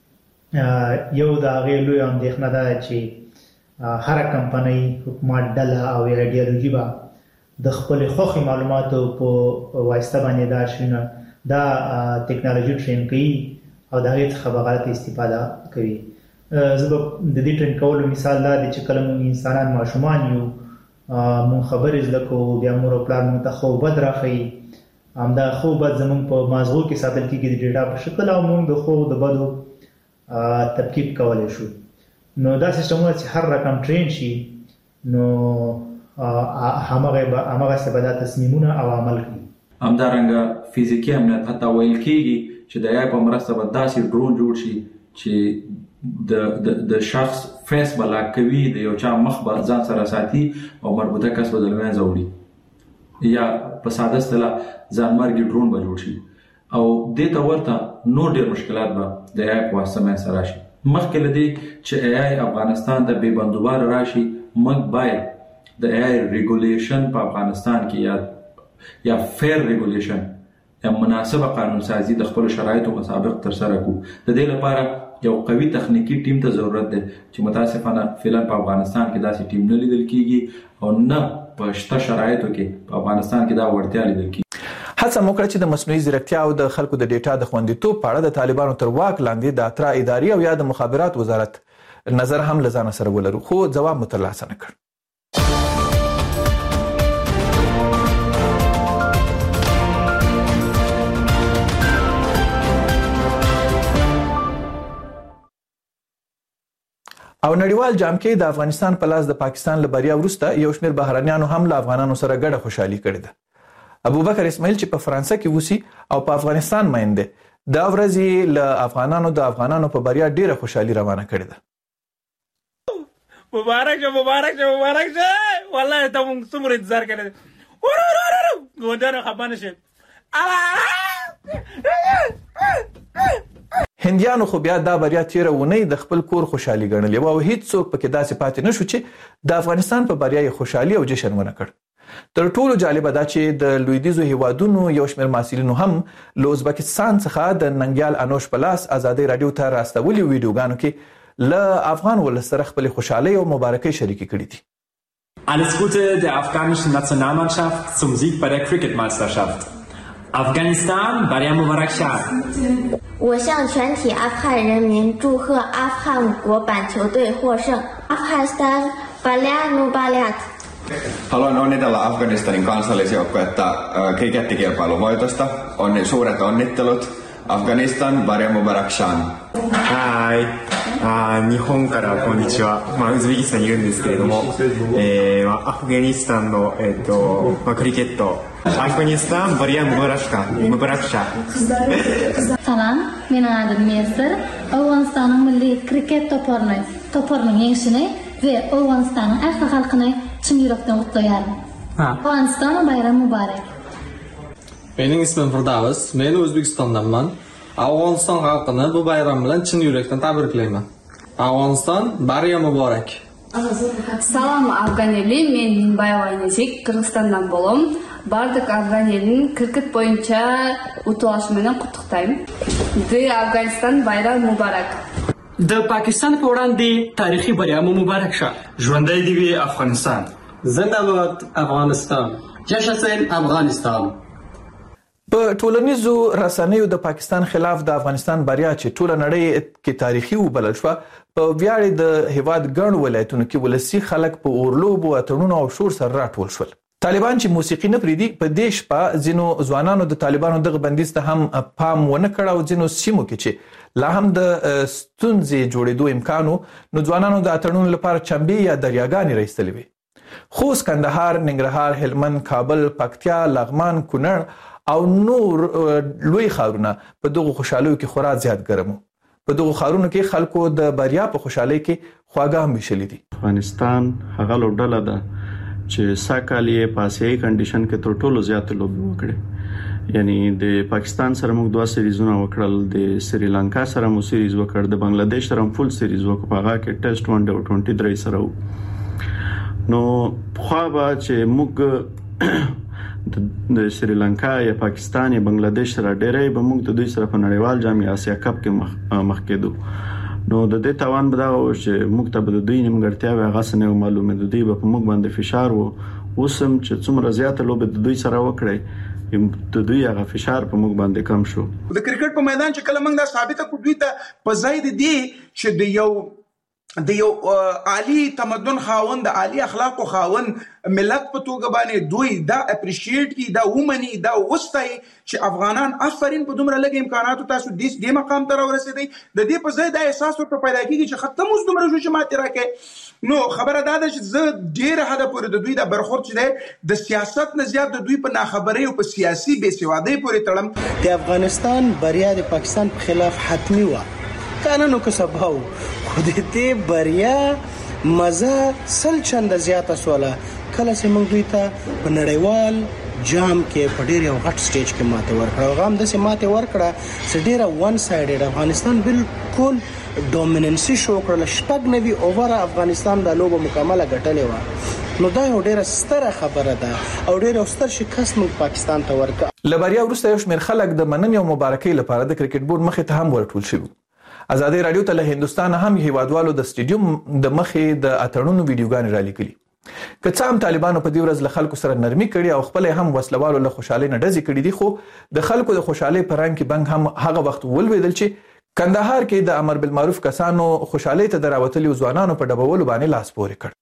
یو د هغې لویه اندېښنه ده چې هره کمپنۍ، حکومت ډله او ایډیالوژي به د خپلې خوښې معلوماتو په واسطه باندې دا شنه دا ټکنالوژي ټرین کوي او د هغې څخه به غلطه استفاده کوي. زه به د دې ټرین کولو مثال دا دی چې کله موږ انسانان ماشومان یو، موږ خبرې زده کوو، بیا مور او پلار موږ ته ښه او بد راښیي. همدا ښه او بد زموږ په مازغو کې ساتل کېږي د ډیټا په شکل او موږ د ښو او د بدو تفکیک کولی شو. نو دا سیستمونه چې هر رقم ټرین شي نو همغسې به دا تصمیمونه او عمل کوي. همدارنګه فزیکي امنیت حتی ویل کېږي چې د ای په مرسته به داسې ډرون جوړ شي چې د شخص فیس به لاک کوي، د یو چا مخ به ځان سره ساتي او مربوطه کس به د له منځه وړي، یا په ساده اصطلاح ځانمرګي ډرون به جوړ شي او دې ته ورته نور ډېر مشکلات به د ای په واسطه منځته راشي. مخکې له دې چې ای افغانستان ته بې بندوباره راشي، موږ باید د ای ریګولیشن په افغانستان کې یا فیر ریګولیشن یا مناسبه قانون سازی د خپل شرایطو مطابق تر سره کو. د دې لپاره یو قوي تخنیکی ټیم ته ضرورت دی چې متاسفانه فعلا په افغانستان کې داسې ټیم نه لیدل کیږي او نه په شته شرایطو کې په افغانستان کې دا وړتیا لیدل کیږي. هڅه وکړه چې د مصنوعي ځیرکتیا او د خلکو د ډیټا د خوندیتوب په اړه د طالبانو تر واک لاندې د اترا اداري او یا د مخابرات وزارت نظر هم له ځانه سره ولرو، خو ځواب مو ترلاسه نه کړ. او نړیوال جام کې د افغانستان په لاس د پاکستان له بریا وروسته یو شمېر بهرنیانو هم له افغانانو سره ګډه خوشحالي کړې ده. ابوبکر اسماعیل چې په فرانسه کې اوسي او په افغانستان مین دی، دا ورځ له افغانانو په بریا ډیره خوشحالي روانه کړې ده. مبارک شه والله ته موږ څومره انتظار کړی ګوندانو خفه نه شي. هندیانو خو بیا دا بریا تیره اونۍ د خپل کور خوشحالي ګڼلې وه او هیڅوک پکې داسې پاتې نه شو چې د افغانستان په بریا یې خوشحالي او جشن ونه کړ. تر ټولو جالبه دا چې د لویدیځو هیوادونو یو شمېر محصلینو هم له ازبکستان څخه د ننګیال انوش په لاس ازادۍ راډیو ته راستولي ویډیوګانو کې له افغان ولس سره خپلې خوشحالۍ او مبارکۍ شریکې کړي دي. Alles Gute der afghanischen Nationalmannschaft zum Sieg bei der Cricket-Meisterschaft. Afghanistan, Barya Mubarak Shah. 我向全体阿富汗人民祝贺阿富汗国板球队获胜。Afghanistan, Barya Mubarak. Haluan onnitella Afganistanin kansallisjoukkuetta krikeettikilpailun voitosta. Suuret onnittelut. Afghanistan, Barya Mubarak Shah. 日本からこんにちは、ウズベキスタンにいるんですけれども、アフガニスタンの、クリケット、アフガニスタンバリアムバラクシャ。 سلام، من عدد ميسر، أفغانستان ملي كريكيت توبرني ينشني، في أفغانستان آخر خلقنا تشميركنا والطيارة. أفغانستان bayram mübarek. Benim ismim Firdavs, men O'zbekistondanman. Afg'oniston xalqini bu bayram bilan chin yurakdan tabriklayman. Afg'oniston Barya Muborak. Salom Afgan eli, men Minbayeva Nezik, Qirg'izistondan bo'lom. Bardik Afgan elini kriket bo'yicha o'tilishi bilan qutlaqlayman. De Afg'oniston bayram muborak. د پاکستان په وړاندې تاریخي بریا مو مبارک شه. ژوندی دی وي افغانستان. زنده باد افغانستان. جشن افغانستان. په ټولنیزو رسنیو د پاکستان خلاف د افغانستان بریا چې ټوله نړۍ کې تاریخي وبلل شوه، په ویاړې د هیواد ګڼ ولایتونو کې ولسي خلک په اورلوبو اتڼونو او شور سره راټول شول. طالبان چې موسیقي نه پرېږدي، په دې شپه ځینو ځوانانو د طالبانو دغه بندیز ته هم پام ونه کړ او ځینو سیمو کې چې لا هم د ستونزې جوړېدو امکان و، نو ځوانانو د اتڼونو لپاره چمبې یا دریاګانې راایستلې وې. خوست، کندهار، ننګرهار، هلمند، کابل، پکتیا، لغمان، کونړ او نور لوی ښارونه په دغو خوشحالیو کې خورا زیات ګرم وو. په دغو ښارونو کې خلکو د بریا په خوشحالۍ کې خواږه هم ویشلي دي. افغانستان هغه لوبډله ده چې ساکال یې په آسیایي کنډیشن کې تر ټولو زیات لوبې وکړې. یعنی د پاکستان سره موږ 2 سیریزونه وکړل، د سریلانکا سره مو سیریز وکړ، د بنگلاديش سره هم فول سیریز وکړ، په هغه کې ټیسټ ون ډے او 23 سره وو. نو خو به چې موږ د سریلانکا یا پاکستان یا بنگلاديش سره ډېرې به موږ د دوی سره په نړیوال جام آسیا کپ کې مخ کېدو. نو د دې توان به دا و چې موږ ته به د دوی نیمګړتیاوې هغه څه نه معلومه، د دوی به په موږ باندې فشار و. اوس هم چې څومره زیاته لوبې د دوی سره وکړئ، د دوی هغه فشار په موږ باندې کم شو. د کرکټ په میدان چې کله موږ دا ثابته کړو دوی ته په ځای دی چې د یو عالی تمدن خاوند، د عالی اخلاقو خاوند ملت په توګه باندې دوی دا اپریشیټ کی، دا ومني، دا وستای چې افغانان آفرین په دومره لږ امکاناتو تاسو دې مقام ته راورسېدئ. د دې په ځای دا احساس ورته پیدا کیږي چې ختم اوس دومره شو چې ماته راکې. نو خبره دا ده چې زه ډېر حد پورې د دوی د برخورد چې دی د سیاست نه زیات د دوی په ناخبرۍ او په سیاسي بې سوادۍ پورې تړم. د افغانستان بریا د پاکستان په خلاف حتمی و، کانونو که سباو خو د دې بریا مزه سل چنده زیاته سوله کله چې موږ دوی ته په نړیوال جام کې په ډېر یو غټ سټیج کې ماته ورکړه. هغه هم داسې ماته ورکړه چې ډېره ون سایډډ افغانستان بالکل ډومیننسي شو کړله. 96 اووره افغانستان دا لوبه مکمله ګټلې وه. نو دا یو ډېره ستره خبره ده او ډېر ستر شکست موږ پاکستان ته ورکړه. له بریا وروسته یو شمېر خلک د مننې او مبارکۍ لپاره د کرکټ بورډ مخې ته هم ورټول شوي. ازادۍ راډیو ته له هندوستان هم هیوادوالو د سټیډیوم د مخې د اتڼونو ویډیوګانې رالیکلي. که څه هم طالبانو په دې ورځ له خلکو سره نرمي کړې او خپل هم وسلوالو له خوشحالۍ نه ډزې کړې دي، خو د خلکو د خوشحالۍ په رنګ کې بنګ هم هغه وخت ولوېدل چې کندهار کې د امر بالمعروف کسانو خوشحالۍ ته د راوتلي ځوانانو په ډبولو باندې لاس پورې کړ.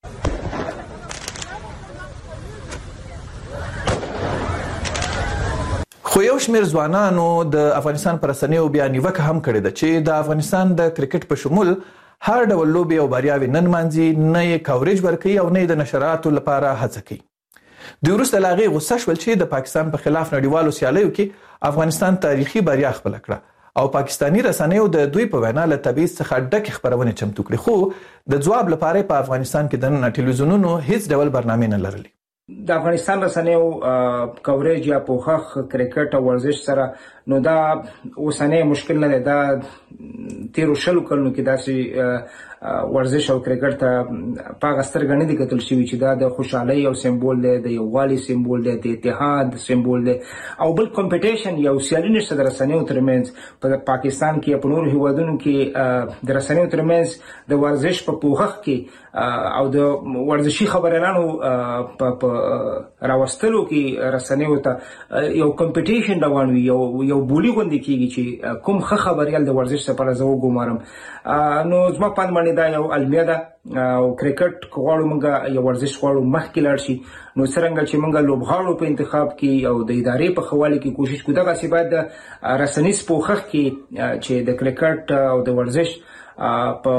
خو یو شمېر ځوانانو د افغانستان پر رسنیو بیا نیوکه هم کړې ده چې د افغانستان د کرکټ په شمول هر ډول لوبې او بریاوې نه نمانځي، نه یې کوریج ورکوي او نه یې د نشراتو لپاره هڅه کوي. دوی وروسته له هغې غوسه شول چې د پاکستان په خلاف نړیوالو سیالیو کې افغانستان تاریخي بریا خپله کړه او پاکستاني رسنیو د دوی په وینا له تبعیض څخه ډکې خپرونې چمتو کړې، خو د ځواب لپاره په افغانستان کې دننه ټلویزیونونو هیڅ ډول برنامې نه لرلې. د افغانستان رسنیو کوریج یا پوښښ کرکټ او ورزش سره نو دا اوسنی مشکل نه دی. دا تیرو 20 کلونو کې داسې ورزش او کرکټ ته په هغه سترګه نه دي کتل شوي چې دا د خوشحالۍ یو سمبول دی، د یووالي سمبول دی، د اتحاد سمبول دی. او بل کمپټیشن یو سیالي نشته د رسنیو ترمنځ. په پاکستان کې یا په نورو هیوادونو کې د رسنیو ترمنځ د ورزش په پوښښ کې او د ورزشي خبريالانو په راوستلو کې رسنیو ته یو کمپټیشن روان وي، یو بولی غوندې کېږي چې کوم ښه خبریال د ورزش لپاره زه وګمارم. نو زما په اند باندې دا یو المیه ده او کرکټ که غواړو موږ یو ورزش غواړو مخکې لاړ شي، نو څرنګه چې موږ لوبغاړو په انتخاب کې او د ادارې په ښه والي کې کوشش کوو، دغسې باید د رسنیز پوښښ کې چې د کرکټ او د ورزش په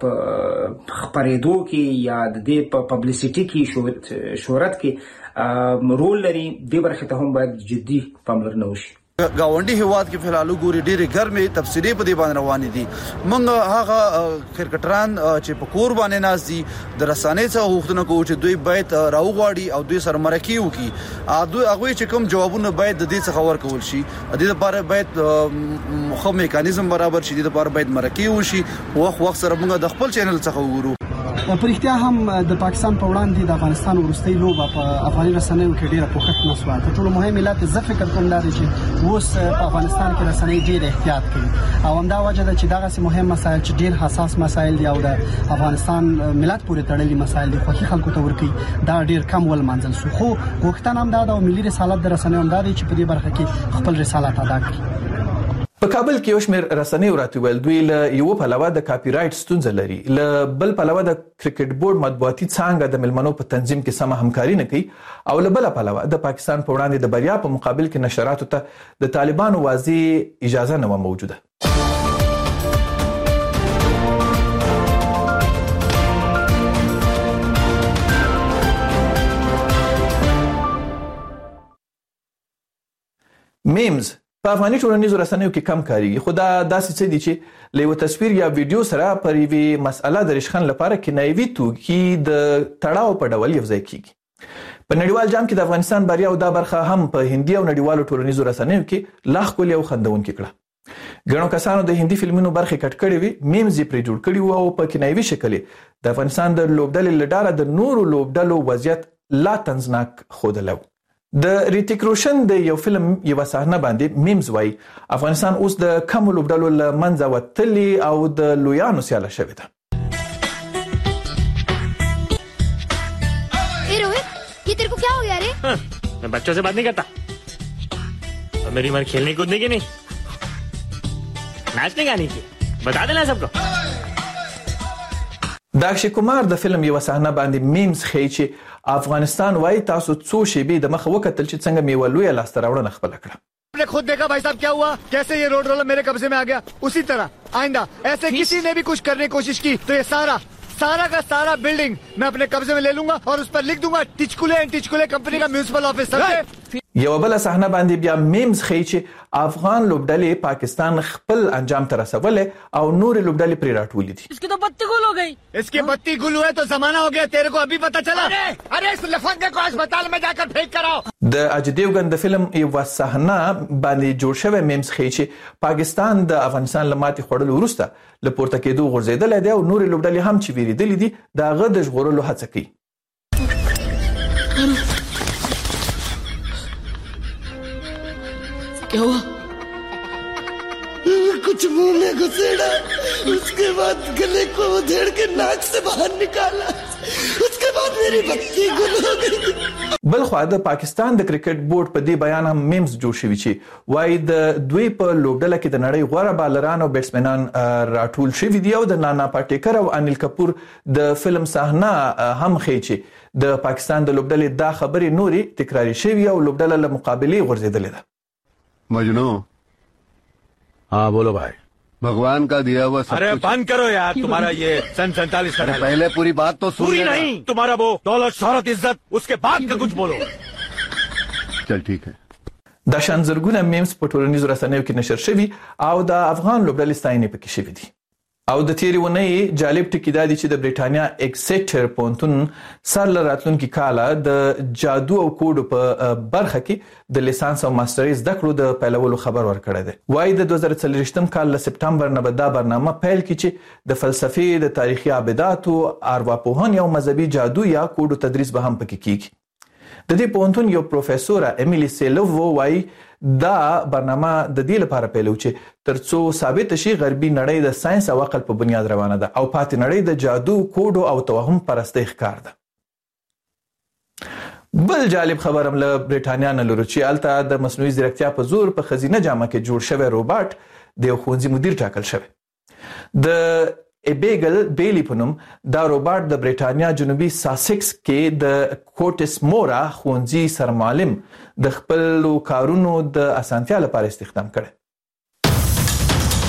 خپرېدو کې یا د دې په پبلیسټي کې شهرت کې رول لري، دې برخې ته هم باید جدي پاملرنه وشي. گاونډي هیواد کې فلحال ګوري ډېرې ګرمې تفصیلي په دې باندې روانې دي. موږ هغه کرکټران چې په کور باندې ناست دي د رسنۍ څخه غوښتنه کوو چې دوی باید راوغواړي او دوی سره مرکې وکړي. هغوی چې کوم جوابونه باید د دې څخه ورکول شي، د دې لپاره باید ښه میکانیزم برابر شي، د دې لپاره باید مرکې وشي. وخت سره موږ د خپل چینل څخه وګورو. په رښتیا هم د پاکستان په وړاندې د افغانستان وروستۍ لوبه په افغاني رسنیو کې ډېره پوښښ نشوه. تر ټولو مهم علت زه فکر کوم دا دی چې اوس په افغانستان کې رسنۍ ډېر احتیاط کوي او همدا وجه ده چې دغسې مهم مسایل چې ډېر حساس مسایل دي او د افغانستان ملت پورې تړلي مسایل دي خوښي خلکو ته ورکوي، دا ډېر کم ولمانځل شو. خو غوښتنه هم دا ده او ملي رسالت د رسنیو هم دا دی چې په دې برخه کې خپل رسالت ادا کړي. په کابل کې یو شمېر رسنیو راته ویل دوی له یوه پلوه د کاپي رایټ ستونزه لري، له بل پلوه د کرکټ بورډ مطبوعاتي څانګه د ملمنو په تنظیم کې سمه همکاري نه کوي او له بله پلوه د پاکستان په وړاندې د بریا په مقابل کې نشراتو ته د طالبانو واضح اجازه نه وه موجوده. میمز په افغاني ټولنیزو رسنیو کې کم کاریږي، خو دا داسې څه دي چې له یو تصویر یا ویډیو سره پر یوې مسأله د ریشخند لپاره کنایوي توکي د تړاو په ډول یوځای کیږي. په نړیوال جام کې د افغانستان بریا او دا برخه هم په هندي او نړیوالو ټولنیزو رسنیو کې لا ښکلې او خندونکې کړه. ګڼو کسانو د هندي فلمونو برخې کټ کړې وي، میمز یې پرې جوړ کړي وو او په کنایوي شکل د افغانستان د لوبډلې له ډاره د نورو لوبډلو وضعیت لا طنزناک ښودلی و. د ریتیک روشن د یو فلم یوه صحنه باندې میمز وایي افغانستان اوس د کمو لوبډلو له منځه وتلی او د لویانو سیاله شوې ده. ये तेरे को क्या हो गया रे? मैं बच्चों से बात नहीं करता और मेरी उम्र खेलने कूदने की नहीं, नाचने गाने की, बता देना सबको. د اکشي کمار د فلم یوه صحنه باندې میمز ښیي چې افغانستان وایي تاسو څو شیبې د مخه وکتل چې څنګه میوه لویه لاسته راوړنه خپله کړه. आपने खुद देखा भाई साहब क्या हुआ, कैसे ये रोड रोलर मेरे कब्जे में आ गया. उसी तरह आइंदा ऐसे किसी ने भी कुछ करने की कोशिश की तो ये सारा का सारा बिल्डिंग मैं अपने कब्जे में ले लूंगा और उस पर लिख दूंगा टिचकुले एंड टिचकुले कंपनी का म्युनिसिपल ऑफिस. یوه بله صحنه باندې بیا میمز ښیي چې افغان لوبډلې پاکستان خپل انجام ته رسولی او نورې لوبډلې پرې راټولې دي. इसकी तो बत्ती गुल हो गई. इसकी बत्ती गुल हुए तो जमाना हो गया, तेरे को अभी पता चला. अरे इस लफंगे को अस्पताल में जाकर फेंक कराओ. د اجي دیوګن د فلم یوه صحنه باندې جوړ شوی میمز ښیي چې پاکستان د افغانستان له ماتې خوړلو وروسته له پورته کېدو غورځېدلی دی او نورې لوبډلې هم چې ویرېدلې دي د هغه د ژغورلو هڅه کوي. क्या हुआ? कुछ मुंह में घुसेड़ा, उसके बाद गले को उधेड़ के नाक से बाहर निकाला, उसके बाद मेरी बत्ती गुल हो गई. بل خوا د پاکستان د کرکټ بورډ په دې بیان هم میمز جوړ شوي چې وایي د دوی په لوبډله کې د نړۍ غوره بالران او بیټسمنان راټول شوي دي او د نانا پاټیکر او انیل کپور د فلم صحنه هم ښیي چې د پاکستان د لوبډلې دا خبرې نورې تکراري شوي او لوبډله له مقابلې غورځېدلې ده. मजनू. हाँ बोलो भाई. भगवान का दिया हुआ सब अरे कुछ। बंद करो यार तुम्हारा ये सन 47 का अरे डायलॉग। पहले पूरी बात तो सुन पूरी लेना। नहीं, तुम्हारा वो दौलत शोहरत इज्जत उसके बाद का कुछ बोलो। चल ठीक है। د شانزرګونه میمز په ټولنیزو رسنیو کې نشر شوي او د افغان لوبډلې ستاینې پکې شوي دي. او د تیرې ونې جالب ټکی دا دی چې د بریټانیا ایکسیټر پوهنتون سر له راتلونکي کاله د جادو او کوډو په برخه کې د لیسانس او ماسترۍ زده کړو د پیلولو خبر ورکړی دی. وایي د 2024 کال له سپټمبر نه به دا برنامه پیل کړي چې د فلسفې، د تاریخي ابداتو، ارواپوهنې او مذهبي جادو یا کوډو تدریس به هم پکې کیږي. د دې پوهنتون یو پروفیسوره امیلی سیلوو وایي دا برنامه د دې لپاره پیلو چې ترڅو ثابت شي غربي نړۍ د ساينس او عقل په بنیاد روانه ده او پاتې نړۍ د جادو، کوډو او توهم پرستی ښکار ده. بل جالب خبر هم له بریټانیا نه لرو چې هلته د مصنوعي ځیرکتیا په زور په ښځینه جامه کې جوړ شوی روباټ د یو ښوونځي مدیر ټاکل شوی. د ایبیګل بیلی په نوم دا روباټ د بریټانیا جنوبي ساسکس کې د کوټس مورا ښوونځي سرمعلم د خپل کارونو د اسانتیا لپاره استخدام کړي.